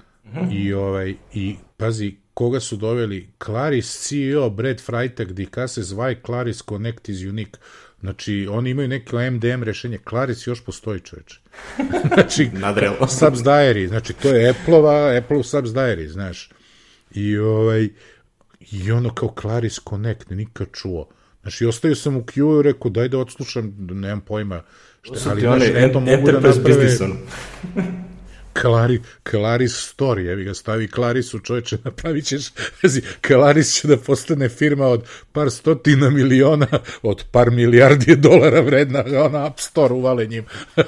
i pazi, koga su doveli, Claris CEO, Brad Freitag, di kaže zvaj Claris Connect is unique. Znači, oni imaju neko MDM rešenje. Claris još postoji, čoveče. Znači, Subs Diary, znači, to je Apple Subs Diary, znaš. I kao Claris Connect, nikad čuo. Znači, ostavio sam u Q i rekao, daj da odslušam, nemam pojma. Ali, znaš, mogu da naprave... Claris Story, evi ga stavi Clarisu, čoveče, napravit ćeš, Claris će da postane firma od par stotina miliona, od par milijardi dolara vredna, App Store uvale njim.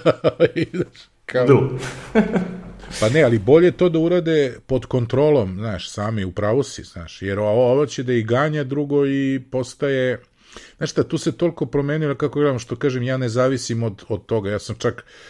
Pa ne, ali bolje to da urade pod kontrolom, znaš, sami u pravu si, znaš, jer ovo će da i ganja, drugo i postaje... Znaš šta, tu se toliko promenilo, kako gledam, što kažem, ja ne zavisim od toga, ja sam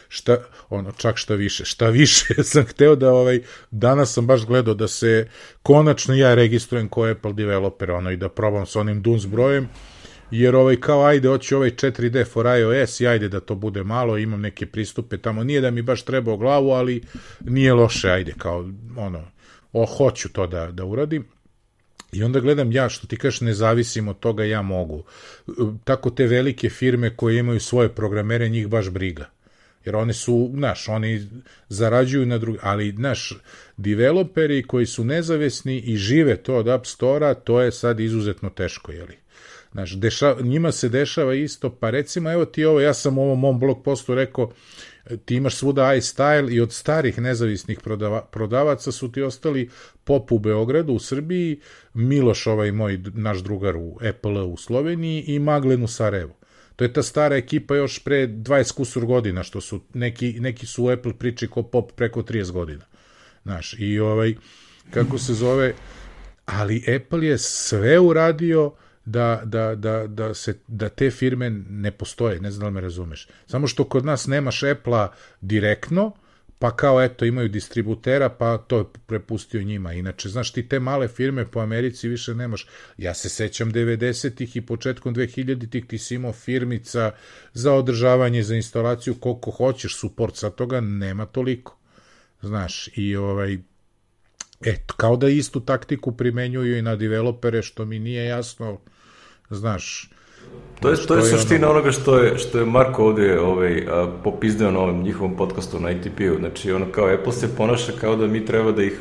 šta više, sam hteo da, danas sam baš gledao da se konačno ja registrujem ko Apple developer, i da probam s onim DUNS brojem, jer kao, ajde, hoću 4D for iOS i ajde da to bude malo, imam neke pristupe tamo, nije da mi baš treba o glavu, ali nije loše, ajde, kao, hoću to da uradim. I onda gledam ja, što ti kažeš, ne zavisim od toga, ja mogu. Tako te velike firme koje imaju svoje programere, njih baš briga. Jer oni su, znaš, oni zarađuju na drugi, ali, znaš, developeri koji su nezavisni i žive to od App Store-a, to je sad izuzetno teško, jeli? Znaš, njima se dešava isto, pa recimo, evo ti ja sam u ovom mom blog postu rekao, ti imaš svuda iStyle i od starih nezavisnih prodavaca su ti ostali Pop u Beogradu, u Srbiji, Miloš, naš drugar u Apple u Sloveniji i Maglen u Sarajevu. To je ta stara ekipa još pre 20 kusur godina, što su neki su u Apple priči ko Pop preko 30 godina. Znaš, i kako se zove, ali Apple je sve uradio da te firme ne postoje, ne znam da li me razumeš. Samo što kod nas nemaš Apple-a direktno, pa kao eto imaju distributera, pa to je prepustio njima. Inače, znaš, ti te male firme po Americi više nemaš. Ja se sećam 90-ih i početkom 2000-ih ti si imao firmica za održavanje, za instalaciju, koliko hoćeš, support, sad toga nema toliko. Znaš, i kao da istu taktiku primenjuju i na developere, što mi nije jasno, znaš. To je suština onoga što je Marko ovdje popizdeo na ovom njihovom podcastu na ITP-u. Znači, kao Apple se ponaša kao da mi treba da ih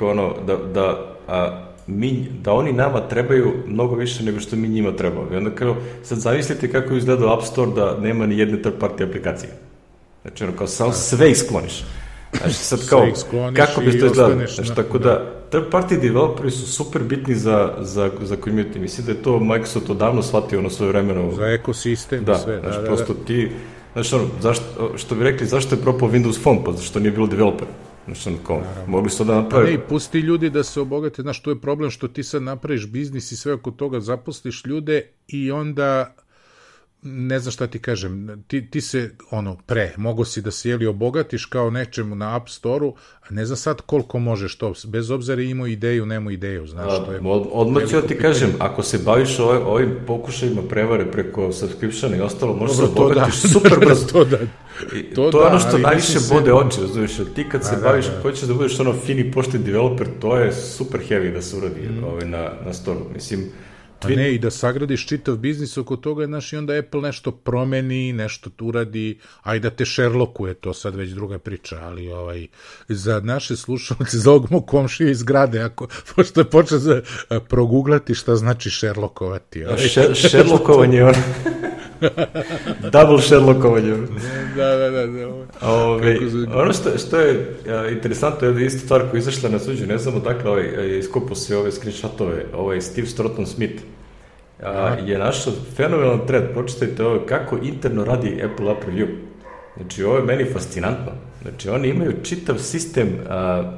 da oni nama trebaju mnogo više nego što mi njima trebamo. I onda kao, sad zamislite kako je izgledao App Store da nema ni jedne third party aplikacije. Znači, kao samo sve iskloniš. Znači, sad kao, kako bi to izgledalo? Znači, tako da, third party developeri su super bitni za community. Mislim da je to Microsoft odavno shvatio na svoje vremeno. Za ekosistem i sve. Znači, prosto ti, znači, što bi rekli, zašto je propao Windows Phone? Pa zašto nije bilo developer? Znači, kao, mogli su da napravi. Pa ne, pusti ljudi da se obogate. Znaš, to je problem što ti sad napraviš biznis i sve oko toga, zaposliš ljude i onda... ne znam šta ti kažem, ti se, mogo si da se obogatiš kao nečemu na App Store-u, a ne znam sad koliko možeš to, bez obzira imao ideju, nemao ideju, znaš što je... Odmah ću da ti kažem, ako se baviš ovim pokušajima prevare preko subscriptiona i ostalo, možeš se obogatiš super brzo. To je ono što najviše bode oči, razumiješ, ti kad se baviš, hoćeš da budeš fini pošten developer, to je super heavy da se uradi na store-u, mislim... Pa ne, i da sagradiš čitav biznis oko toga, znaš, i onda Apple nešto promeni, nešto uradi, a i da te Sherlockuje, to sad već druga priča, ali za naše slušalce, za ovog mog komšiju iz grade, pošto je počeo proguglati šta znači Sherlockovati. Sherlockovanje, double Sherlockovanje. Da. Ono što je interesantno je isto stvar koja je izašla na suđu, ne znam odakle iskopao se ove screenshotove, Steve Stratton Smith je našao fenomenalan thread, pročitajte kako interno radi Apple App Review. Znači, ovo je meni fascinantno. Znači, oni imaju čitav sistem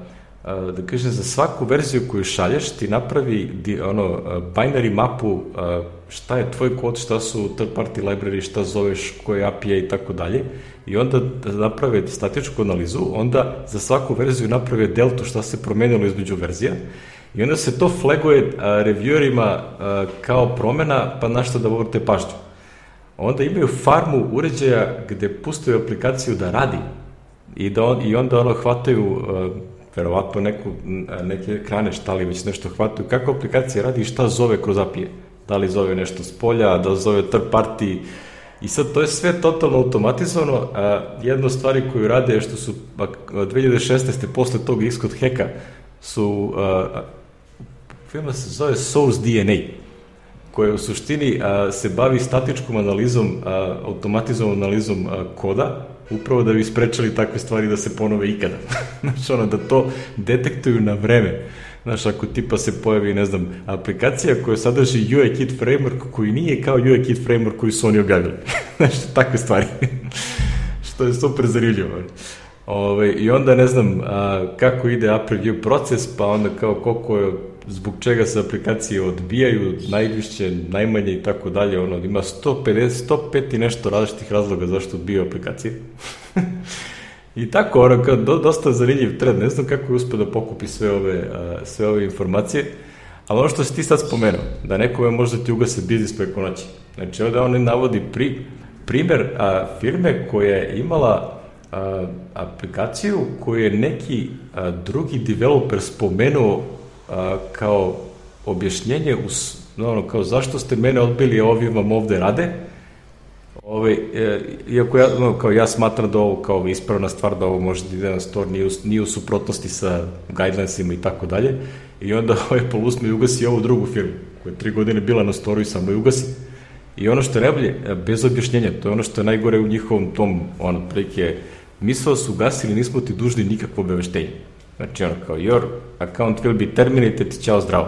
da kažem, za svaku verziju koju šalješ ti napravi binary mapu šta je tvoj kod, šta su third party library, šta zoveš, koje API i tako dalje, i onda naprave statičku analizu, onda za svaku verziju naprave deltu šta se promenilo između verzija i onda se to flaguje reviewerima kao promena, pa na što da obrate pažnju. Onda imaju farmu uređaja gde pustaju aplikaciju da radi i onda hvataju verovatno neke ekrane, šta li već nešto hvataju, kako aplikacija radi i šta zove kroz API. Da li zove nešto s polja, da li zove third party, i sad to je sve totalno automatizovano. Jedna od stvari koju rade je što su 2016. posle tog Xcode hacka su firma se zove Source DNA, koja u suštini se bavi statičkom analizom, automatizovanom analizom koda, upravo da bi sprečali takve stvari da se ponove ikada. Znači, da to detektuju na vreme. Znaš, ako tipa se pojavi, ne znam, aplikacija koja sadrži UIKit framework koji nije kao UIKit framework koji su oni objavili. Znači, takve stvari. Što je super zanimljivo. I onda, ne znam, kako ide app review proces, pa onda kao koliko je, zbog čega se aplikacije odbijaju, najviše, najmanje i tako dalje, ima 105 i nešto različitih razloga zašto odbijaju aplikacije. I tako, dosta zanimljiv trend, ne znam kako je uspio da pokupi sve ove informacije, ali ono što si ti sad spomenuo, da nekome možda ti ugase biznis preko noći. Znači, ovdje on navodi primer firme koja je imala aplikaciju koju je neki drugi developer spomenuo kao objašnjenje, kao zašto ste mene odbili, ovi vam ovde rade. Iako ja smatram da ovo kao ispravna stvar, da ovo može da ide na store, nije u suprotnosti sa guidelinesima i tako dalje, i onda Apple usme i ugasi ovu drugu firmu koja je 3 godine bila na storu i samo je ugasi. I ono što je najbolje, bez objašnjenja, to je ono što je najgore u njihovom tom, prilike, mi su vas ugasili, nismo ti dužni nikakvo obaveštenje. Znači, kao, your account will be terminated, ćao, zdravo.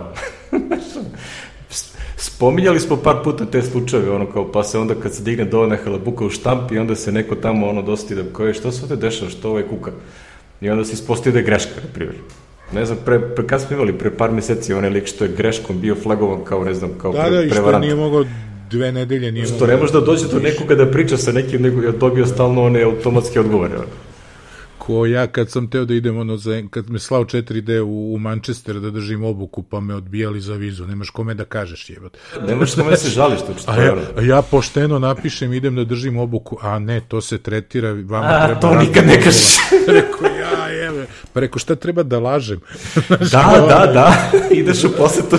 Spominjali smo par puta te slučajeve, pa se onda kad se digne dovoljna halabuka u štamp i onda se neko tamo dosti da kao je, što se ovde dešava, što ovaj kuka? I onda se ispostavi da je greška, na primjer. Ne znam, kad smo imali pre par meseci onaj lik što je greškom bio flagovan kao, ne znam, kao prevarant. Da, i što nije mogao 2 nedelje, nije mogao. Što ne može da dođe do nekoga da priča sa nekim, nego je dobio stalno one automatske odgovore. Ko ja kad sam teo da idem kad me slao 4D u Manchester da držim obuku, pa me odbijali za vizu, nemaš kome da kažeš, jebat. Nemaš kome da se žališ, to a ja pošteno napišem, idem da držim obuku, a ne, to se tretira, vama treba... to nikad ne kažeš. Rekao, pa rekao, šta treba da lažem? Da, ideš u posetu.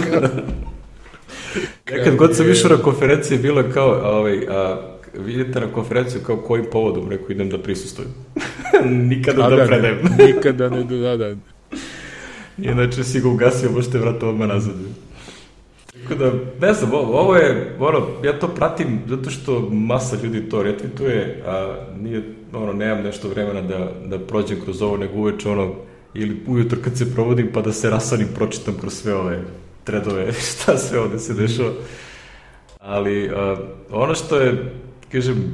Ja kad god sam išao na konferencije, bilo je kao, vidite na konferenciju kao kojim povodom, rekao, idem da prisustujem. Nikada da predajem. Nikada ne, da. Inače si ga ugasio, možete vrati odmah nazad. Tako da, ne znam, ovo je, ja to pratim zato što masa ljudi to retvituje, a nije, nemam nešto vremena da prođem kroz ovo, nego uveče, ili ujutro kad se provodim, pa da se rasanim, pročitam kroz sve ove tredove, šta sve ovde se dešava. Ali, ono što je, kažem,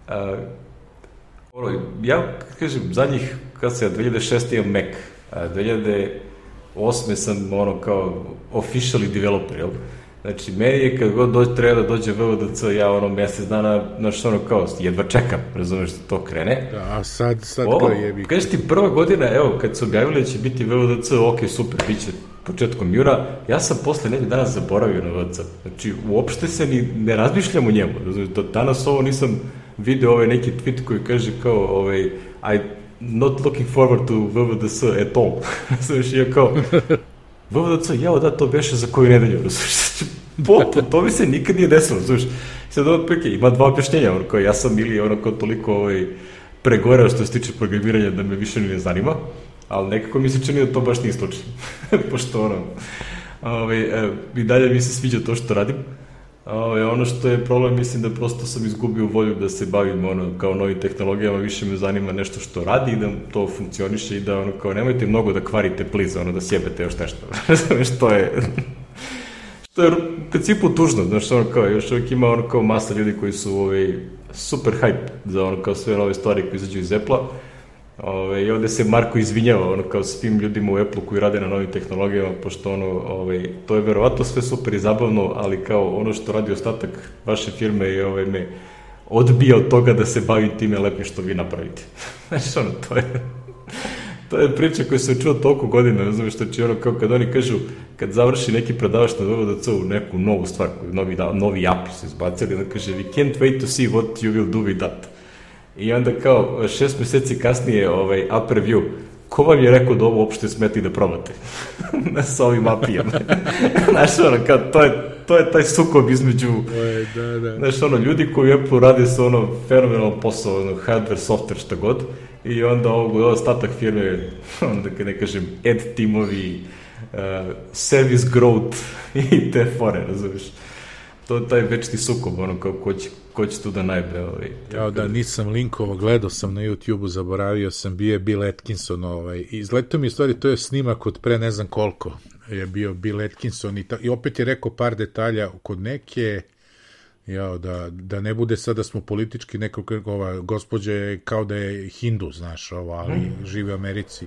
ja, kažem, zadnjih, kad se 2006. imam Mac, 2008. sam, kao officially developer, jel? Znači, meni je kad god treba da dođe VVDC, ja mesec dana, znači, kao, jedva čekam, razumeš, da to krene. Da, a sad to jebi. Kažeš ti, prva godina, evo, kad su objavili da će biti VVDC, ok, super, bit će početkom jura, ja sam posle nekaj dana zaboravio na VVDC. Znači, uopšte se ni ne razmišljam o njemu, razumeš, danas ovo nisam video neki tweet koji kaže kao, I not looking forward to VVDC at all. Znaš, ja kao, VVDC, da, to beše za koju nedelju, to mi se nikad nije desilo, znaš. Sad ima 2 objašnjenja, kao ja sam ili kao toliko pregoreo što se tiče programiranja da me više ne zanima, ali nekako mi se čini da to baš nije slučaj. Pošto i dalje mi se sviđa to što radim. Ono što je problem, mislim da prosto sam izgubio volju da se bavim kao novim tehnologijama, više me zanima nešto što radi i da to funkcioniše i da kao nemojte mnogo da kvarite pliza, da sjebete još nešto. Što je u principu tužno, znaš, kao još uvijek ima kao masa ljudi koji su super hype za kao sve nove stvari koje izađu iz Apple-a I ovde se Marko izvinjava, ono, kao svim ljudima u Apple koji rade na novim tehnologijama, pošto ono, to je verovatno sve super i zabavno, ali kao ono što radi ostatak vaše firme je me odbija od toga da se bavim time lepim što vi napravite. Znaš, ono, to je priča koja se čuo toliko godina, ne znam što će ono, kao kad oni kažu, kad završi neki predavač na VVDC-u neku novu stvar, novi API su izbacili, onda kaže, we can't wait to see what you will do with that. I onda kao 6 meseci kasnije app review, ko vam je rekao da ovo uopšte smeti da probate? Sa ovim API-om. Znaš, ono, kao, to je taj sukob između, znaš, ono, ljudi koji u Apple rade su, ono, fenomenalno posao, ono, hardware, software, šta god, i onda ostatak firme, onda, ne kažem, ad timovi, service growth i te fore, razumiješ? To je taj večni sukob, ono, kao ko će tu da najbe. Ja, da, nisam linkovo, gledao sam na YouTube-u, zaboravio sam, bio je Bill Atkinson, izletao mi je stvari, to je snimak od pre ne znam koliko je bio Bill Atkinson i opet je rekao par detalja kod neke, da ne bude sad da smo politički, ova gospođa je kao da je Hindu, znaš, ali živi u Americi.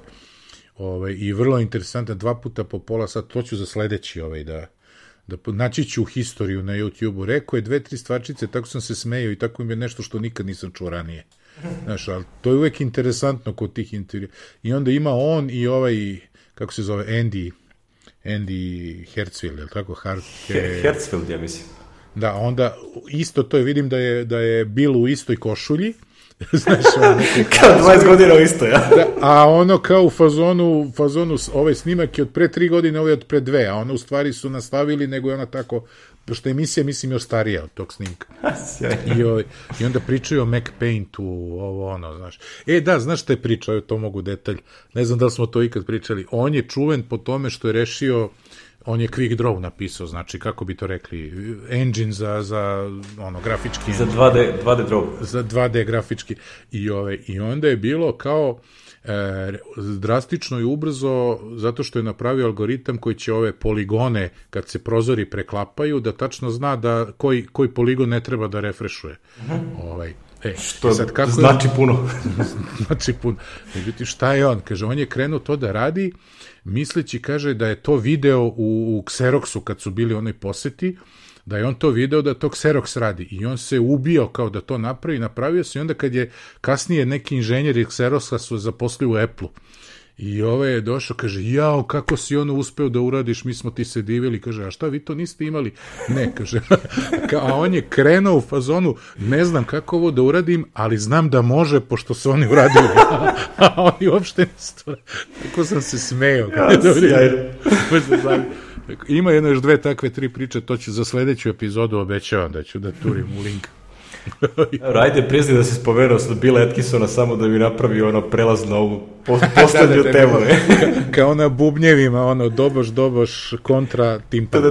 I vrlo interesantno, 2 puta po pola sata, to ću za sledeći da naći ću historiju na YouTube-u, rekao je 2-3 stvarčice, tako sam se smejao i tako im je nešto što nikad nisam čuo ranije. Znaš, ali to je uvek interesantno kod tih intervjua. I onda ima on i kako se zove, Andy Hertzfield, je li tako? Hertzfield, ja mislim. Da, onda isto to je, vidim da je Bill u istoj košulji, znaš, kao 20 godina u isto, ja. Da, a ono kao u fazonu ovaj snimak je od pre 3 godine, ovo je od pre 2, a ono u stvari su nastavili, nego je ona tako, pošto je emisija, mislim, još starija od tog snimka. I onda pričaju o Mac Paintu, znaš. Da, znaš šta je pričao, to mogu detalj, ne znam da li smo to ikad pričali, on je čuven po tome što je rešio, on je Quick Draw napisao, znači, kako bi to rekli, engine za grafički... Za 2D draw. Za 2D grafički. I onda je bilo kao drastično i ubrzo, zato što je napravio algoritam koji će ove poligone, kad se prozori preklapaju, da tačno zna da koji poligon ne treba da refrešuje. Što znači puno. Znači puno. Međutim, šta je on? Kaže, on je krenuo to da radi, misleći, kaže, da je to video u Xeroxu kad su bili onoj poseti, da je on to video da to Xerox radi i on se ubio kao da to napravio se i onda kad je kasnije neki inženjer iz Xeroxa su zaposlili u Apple-u i je došao, kaže, jao, kako si ono uspeo da uradiš, mi smo ti se divili, kaže, a šta, vi to niste imali? Ne, kaže, a on je krenuo u fazonu, ne znam kako ovo da uradim, ali znam da može, pošto su oni uradili, a oni uopšte nisu. Tako sam se smejao. Ima jedno još 2 takve 3 priče, to ću za sledeću epizodu, obećavam da ću da turim u link. Ajde, priznaj da si spomenuo sad Billa Atkinsona samo da mi napravi prelaz na ovu poslednju temu. Kao na bubnjevima, doboš kontra timpan.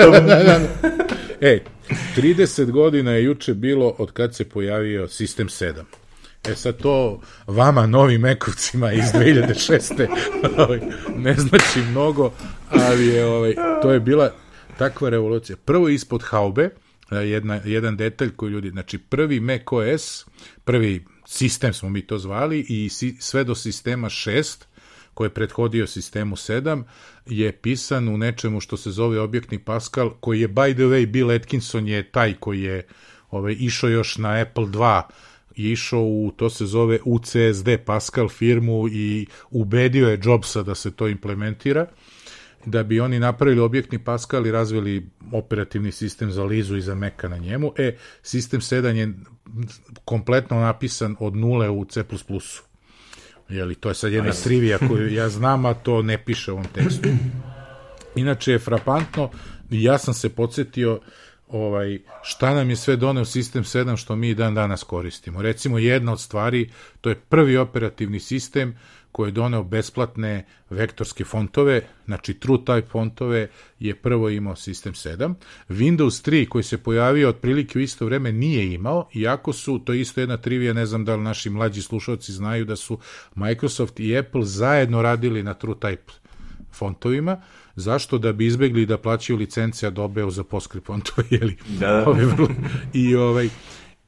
30 godina je juče bilo od kad se pojavio Sistem 7. Sad to vama, novim Mekovcima iz 2006. ne znači mnogo, ali to je bila takva revolucija. Prvo ispod haube, jedan detalj koji ljudi, znači prvi macOS, prvi sistem smo mi to zvali i sve do sistema 6, koji je prethodio sistemu 7, je pisan u nečemu što se zove objektni Pascal, koji je, by the way, Bill Atkinson je taj koji je išao još na Apple II, je išao to se zove UCSD Pascal firmu i ubedio je Jobsa da se to implementira, da bi oni napravili objektni Pascal i razvili operativni sistem za Lizu i za Maca na njemu. Sistem 7 je kompletno napisan od nule u C++. To je sad jedna trivija koju ja znam, a to ne piše u ovom tekstu. Inače je frapantno, i ja sam se podsjetio šta nam je sve doneo Sistem 7 što mi dan danas koristimo. Recimo, jedna od stvari, to je prvi operativni sistem koji je doneo besplatne vektorske fontove, znači TrueType fontove je prvo imao Sistem 7. Windows 3 koji se pojavio otprilike u isto vreme nije imao, iako su, to je isto jedna trivija, ne znam da li naši mlađi slušalci znaju da su Microsoft i Apple zajedno radili na TrueType fontovima. Zašto? Da bi izbegli da plaćaju licence Adobe za PostScript fontove,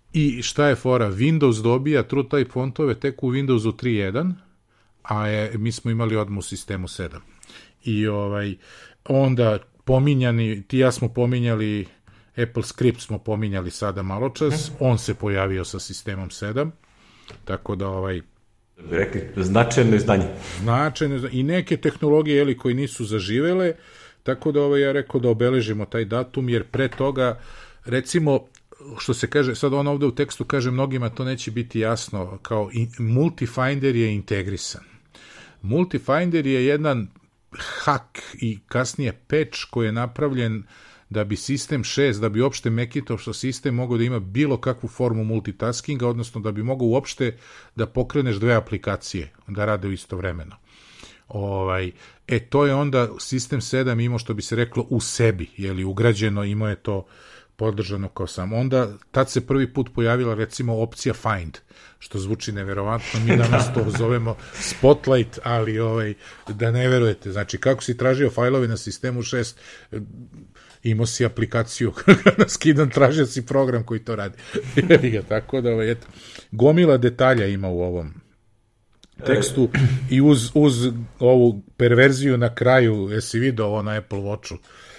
I šta je fora? Windows dobija TrueType fontove tek u Windowsu 3.1, a mi smo imali odmah u sistemu 7. I onda pominjani, ti ja smo pominjali, Apple Script smo pominjali sada malo čas, on se pojavio sa sistemom 7, tako da bi rekli, značajno izdanje. I neke tehnologije koji nisu zaživele, tako da ja rekao da obeležimo taj datum, jer pre toga, recimo, što se kaže, sad on ovde u tekstu kaže, mnogima to neće biti jasno, kao Multifinder je integrisan. Multifinder je jedan hak i kasnije patch koji je napravljen da bi sistem 6, da bi uopšte Macintosh sistem mogao da ima bilo kakvu formu multitaskinga, odnosno da bi mogao uopšte da pokreneš dve aplikacije, da rade u istovremeno. To je onda sistem 7 imao, što bi se reklo, u sebi, ugrađeno, imao je to podržano kao sam. Onda, tad se prvi put pojavila, recimo, opcija Find, što zvuči neverovatno, mi danas to zovemo Spotlight, ali da ne verujete, znači, kako si tražio fajlove na sistemu 6, imao si aplikaciju, skidan, tražio si program koji to radi. Tako da, gomila detalja ima u ovom tekstu i uz ovu perverziju na kraju, jesi vidio ovo na Apple Watchu?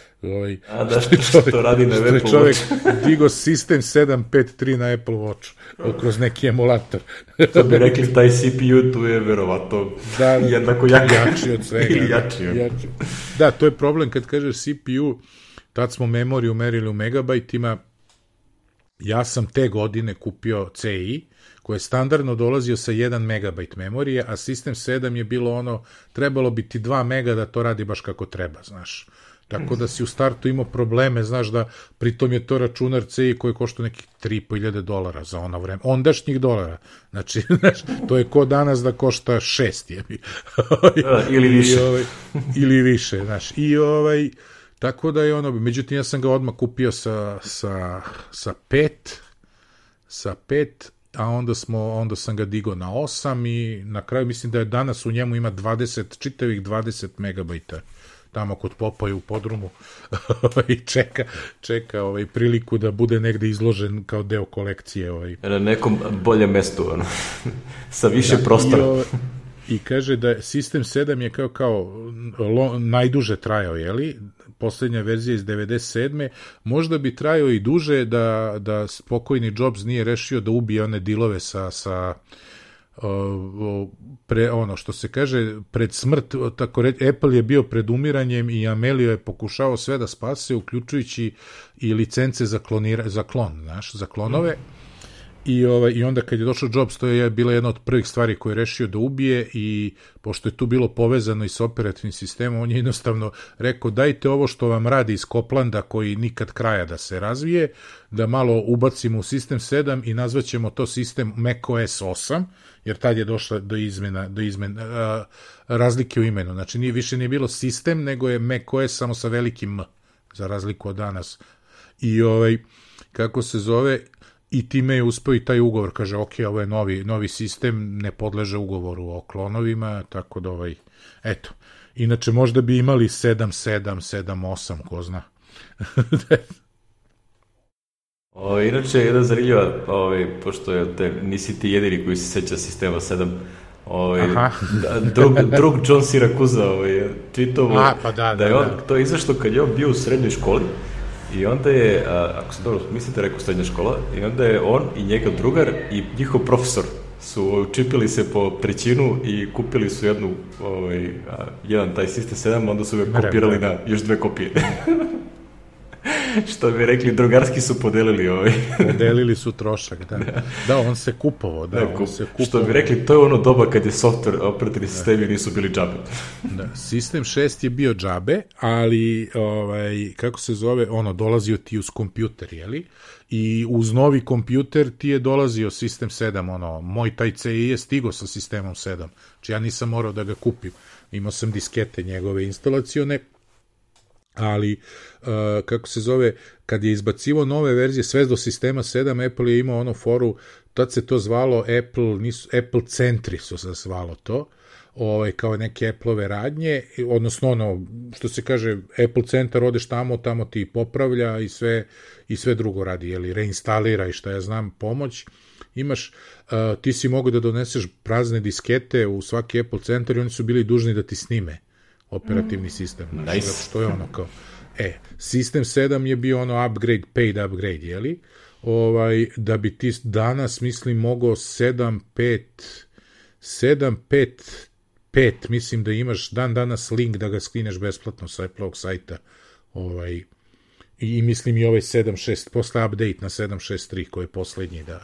Što radi na Apple Watchu? Čovjek digo sistem 753 na Apple Watchu kroz neki emulator. To bi rekli, taj CPU tu je verovatno jednako jači od svega. Ili jači. Da, to je problem kad kažeš CPU, tad smo memoriju merili u megabajtima. Ja sam te godine kupio CI, koji je standardno dolazio sa 1 megabajt memorije, a sistem 7 je bilo trebalo bi ti 2 mega da to radi baš kako treba, znaš. Tako da si u startu imao probleme, znaš, da pritom je to računar CI koji košta nekih $3.500 za ono vreme, ondašnjih dolara. Znači, to je ko danas da košta 6, ili više. Ili više, znaš. I tako da je međutim ja sam ga odmah kupio sa 5, a onda sam ga digao na 8 i na kraju mislim da je danas u njemu ima čitavih 20 megabajta tamo kod Popaja u podrumu i čeka priliku da bude negde izložen kao deo kolekcije. Na nekom boljem mestu, sa više prostora. I kaže da sistem 7 je kao najduže trajao, poslednja verzija iz 97. Možda bi trajao i duže da spokojni Jobs nije rešio da ubije one dilove sa što se kaže, pred smrt, tako reći, Apple je bio pred umiranjem i Amelio je pokušao sve da spase, uključujući i licence za klon, za klonove. I onda kad je došao Jobs, to je bila jedna od prvih stvari koje je rešio da ubije i pošto je tu bilo povezano i sa operativnim sistemom, on je jednostavno rekao dajte ovo što vam radi iz Coplanda koji nikad kraja da se razvije, da malo ubacimo u sistem 7 i nazvaćemo to sistem macOS 8, jer tad je došla do izmena razlike u imenu. Znači više nije bilo sistem, nego je macOS samo sa velikim M, za razliku od danas. I kako se zove, i time je uspeo i taj ugovor, kaže, ok, ovo je novi sistem, ne podleže ugovoru o klonovima, tako da eto. Inače, možda bi imali 7.7, 7.8, ko zna. Inače, jedna zanimljiva, pošto nisi ti jedini koji se seća sistema 7, drug John Siracusa tweetovo da je on to izašlo kad je on bio u srednjoj školi. I onda je, ako sam dobro mislite, rekao srednja škola, i onda je on i njegov drugar i njihov profesor su čipili se po trećinu i kupili su jedan taj sistem 7, onda su ga kopirali na još 2 kopije. Što bi rekli, drugarski su podelili Podelili su trošak, da. Da, on se kupovao, Što bi rekli, to je ono doba kad je software, operativni sistemi nisu bili džabe. Da, sistem 6 je bio džabe, ali, kako se zove, dolazio ti uz kompjuter, I uz novi kompjuter ti je dolazio sistem 7, moj taj CI je stigao sa sistemom 7, znači ja nisam morao da ga kupim. Imao sam diskete njegove instalacione, ali, kako se zove, kad je izbacivo nove verzije, sve do sistema 7, Apple je imao foru, tad se to zvalo Apple centri su se zvalo to, kao neke Apple-ove radnje, odnosno ono, što se kaže, Apple centar, odeš tamo ti popravlja i sve drugo radi, jeli, reinstalira i šta ja znam, pomoć. Imaš, ti si mogu da doneseš prazne diskete u svaki Apple centar i oni su bili dužni da ti snime operativni sistem. Nice. Zato što je ono kao, System 7 je bio ono upgrade, paid upgrade, jeli? Da bi ti danas, mislim, mogao 7.5, mislim da imaš danas link da ga skineš besplatno sa Apple-ovog sajta. I mislim i ovaj 7.6, posle update na 7.6.3 koji je poslednji, da,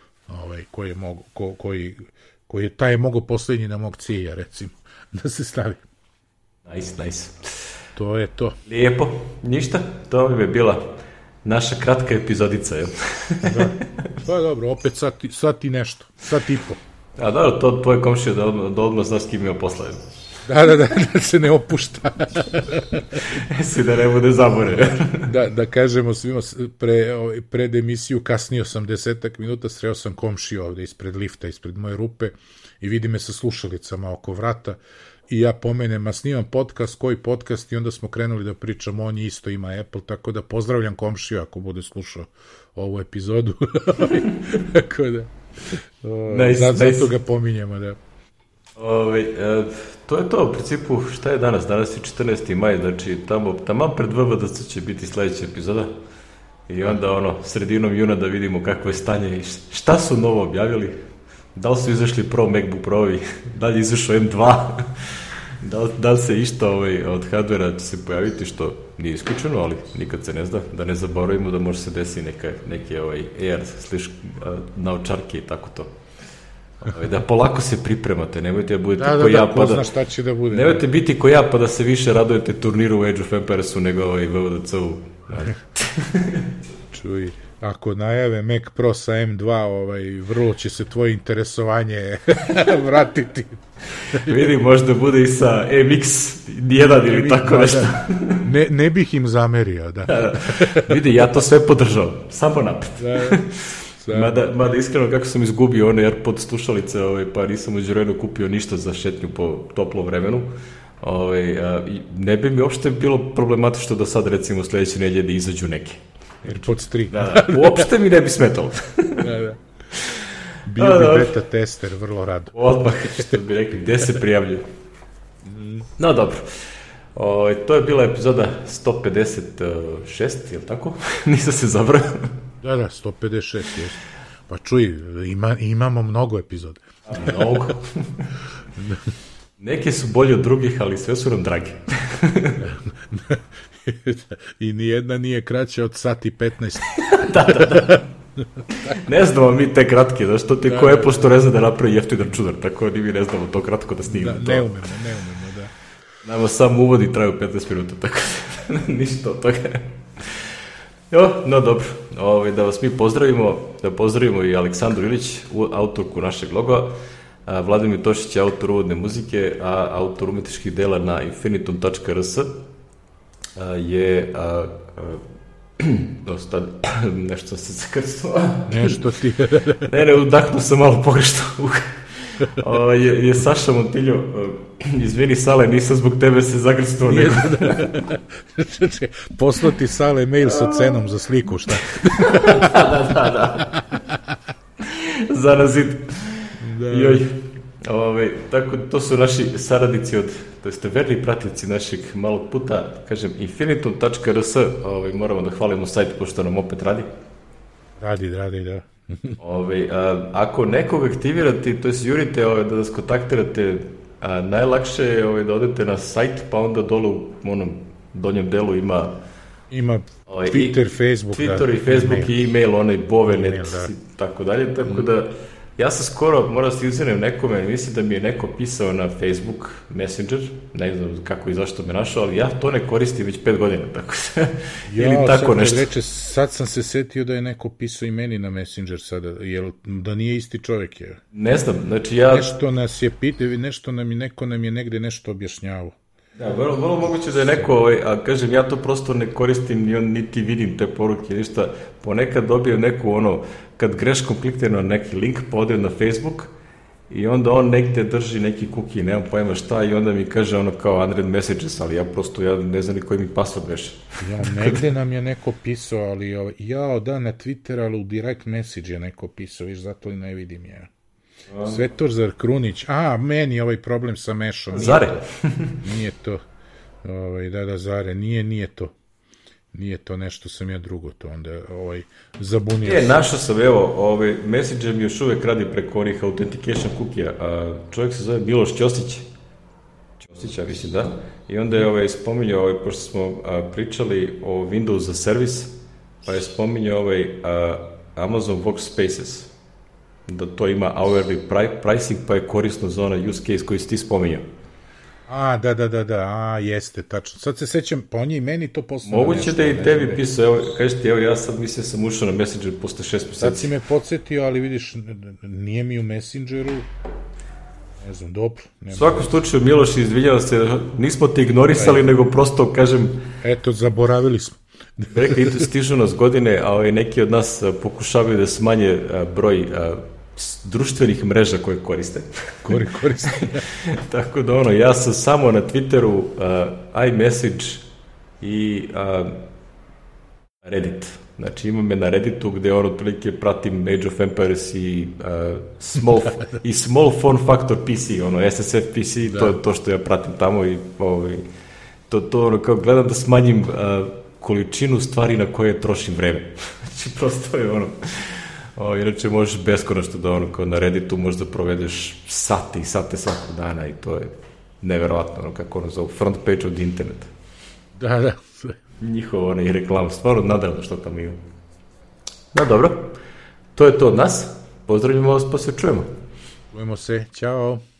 koji je taj je mogao poslednji na mog cilja, recimo, da se stavi. Nice. To je to. Lijepo, ništa, to bi bila naša kratka epizodica, jel? Da. Pa dobro, opet sat i nešto, sat i po. A dobro, to tvoj komšija da odmah znaš s kim ima posla. Da se ne opušta. Svi da ne bude zabore. Da kažemo svima, pred emisiju kasnio sam 10 minuta, sreo sam komšiju ovde ispred lifta, ispred moje rupe i vidi me sa slušalicama oko vrata i ja pomenem, snimam podcast, koji podcast, i onda smo krenuli da pričamo, on isto ima Apple, tako da pozdravljam komšiju ako bude slušao ovu epizodu. Tako da zato ga pominjemo, da. To je to, u principu, šta je danas? Danas je 14. maj, znači tamo pred VVDC će biti sledeća epizoda i onda sredinom juna da vidimo kakvo je stanje i šta su novo objavili, da li su izašli Pro, MacBook Pro-ovi, da li je izašao M2, da li se išta od hardvera će se pojaviti, što nije isključeno, ali nikad se ne zna, da ne zaboravimo da može se desi neke AR naočarke i tako to. Da polako se pripremate, nemojte da budete ko ja, ko zna šta će da bude. Nemojte biti ko ja pa da se više radujete turniru u Age of Empiresu nego VVDC-u. Čuj, ako najave Mac Pro sa M2, vrlo će se tvoje interesovanje vratiti. Vidi, možda bude i sa MX1 ili tako nešto. Ne bih im zamerio, da. Vidi, ja to sve podržavam, samo napred. Mada iskreno kako sam izgubio one AirPod slušalice, pa nisam uđe vremenu kupio ništa za šetnju po toplom vremenu, ne bi mi uopšte bilo problematično da sad recimo sledeće nedelje izađu neke. AirPods 3. Da, uopšte mi ne bi smetalo. Da. Bio bi beta tester, vrlo rado. Odmah, što bi rekli, gde se prijavljaju. No, dobro. To je bila epizoda 156, je li tako? Nisam se zabrao. Da, 156, jeste. Pa čuj, imamo mnogo epizoda. Mnogo. Neke su bolje od drugih, ali sve su nam dragi. I nijedna nije kraća od sat i 15. Da. Ne znamo mi te kratke, znaš, to ti ko je pošto reza da napravi jeftinan čudar, tako ni mi ne znamo to kratko da snimamo. Ne umemo, da. Nama sam uvodi traju 15 minuta, tako da ništa od toga. No dobro, da vas mi pozdravimo, da pozdravimo i Aleksandru Ilić, autorku našeg loga, Vladimir Tošić je autor uvodne muzike, a autor umetničkih dela na infinitum.rs je nešto sam se zakrstao. Nešto ti... Ne, udahnuo sam malo pogrešno. Je Saša Montiljo, izvini Sale, nisam zbog tebe se zagrstao. Poslati Sale mail sa cenom za sliku, šta? Da. Zarazit. Joj. Tako, to su naši saradnici to jeste verni pratnici našeg malog puta, kažem, infinitum.rs, moramo da hvalimo sajt, pošto nam opet radi. Radi, da. Ako nekog aktivirate, to je jurite da nas kontaktirate, najlakše je da odete na sajt, pa onda dole u onom donjem delu ima Twitter, Facebook, Twitter i Facebook i e-mail, onaj Bovenet i tako dalje, tako da ja sam skoro, moram se izvinim nekome, mislim da mi je neko pisao na Facebook Messenger, ne znam kako i zašto me našao, ali ja to ne koristim već 5 godina, tako da, ili tako nešto. Sad sam se setio da je neko pisao i meni na Messenger sada, da nije isti čovjek Ne znam, znači ja... Nešto nas je pitao, neko nam je negde nešto objašnjavao. Da, vrlo moguće da je neko, a kažem, ja to prosto ne koristim, niti vidim te poruke, ništa, ponekad dobijem neku kad greškom klikne na neki link, pa ode na Facebook, i onda on negde drži neki cookie, nemam pojma šta, i onda mi kaže kao unread messages, ali ja ne znam ni koji mi password veše. Negde nam je neko pisao, ali na Twitter, ali u direct message je neko pisao, viš, zato i ne vidim je. Svetorzar Krunić, meni ovaj problem sa mešom. Zare? Nije to. Da, Zare, nije to. Nije to, nešto sam ja drugo to onda zabunio. Našao sam, Messenger mi još uvek radi preko onih authentication cookie-a, čovjek se zove Miloš Ćosić. Ćosića, mislim, da. I onda je spominjao, pošto smo pričali o Windows za servis, pa je spominjao Amazon Workspaces, da to ima hourly pricing, pa je korisno za onaj use case koji si ti spominjao. Da, jeste, tačno. Sad se sećam, pa on je i meni to poslao. Moguće da i tebi pisao, kažeš ti, ja sad mislim sam ušao na Messenger posle 6 meseci. Sad si me podsjetio, ali vidiš, nije mi u Messengeru, ne znam, dobro. U svakom slučaju, Miloš, izvinjavam se, nismo te ignorisali, nego prosto, kažem... Eto, zaboravili smo. Rekli, stižu nas godine, a neki od nas pokušavaju da smanje broj društvenih mreža koje koriste. Koriste. Tako da ja sam samo na Twitteru, iMessage i Reddit. Znači imam me na Redditu gde otprilike pratim Age of Empires i Small Phone Factor PC, SSF PC, to je to što ja pratim tamo i to kao gledam da smanjim količinu stvari na koje trošim vreme. Znači prosto je inače možeš beskonačno da kao na Redditu možda provedeš sate i sate svakog dana i to je neverovatno, kako zovu front page od interneta. Da. Njihov i reklam, stvarno nadalno što tamo ima. Da, dobro. To je to od nas. Pozdravljamo vas, pa se čujemo. Čujemo se, ćao.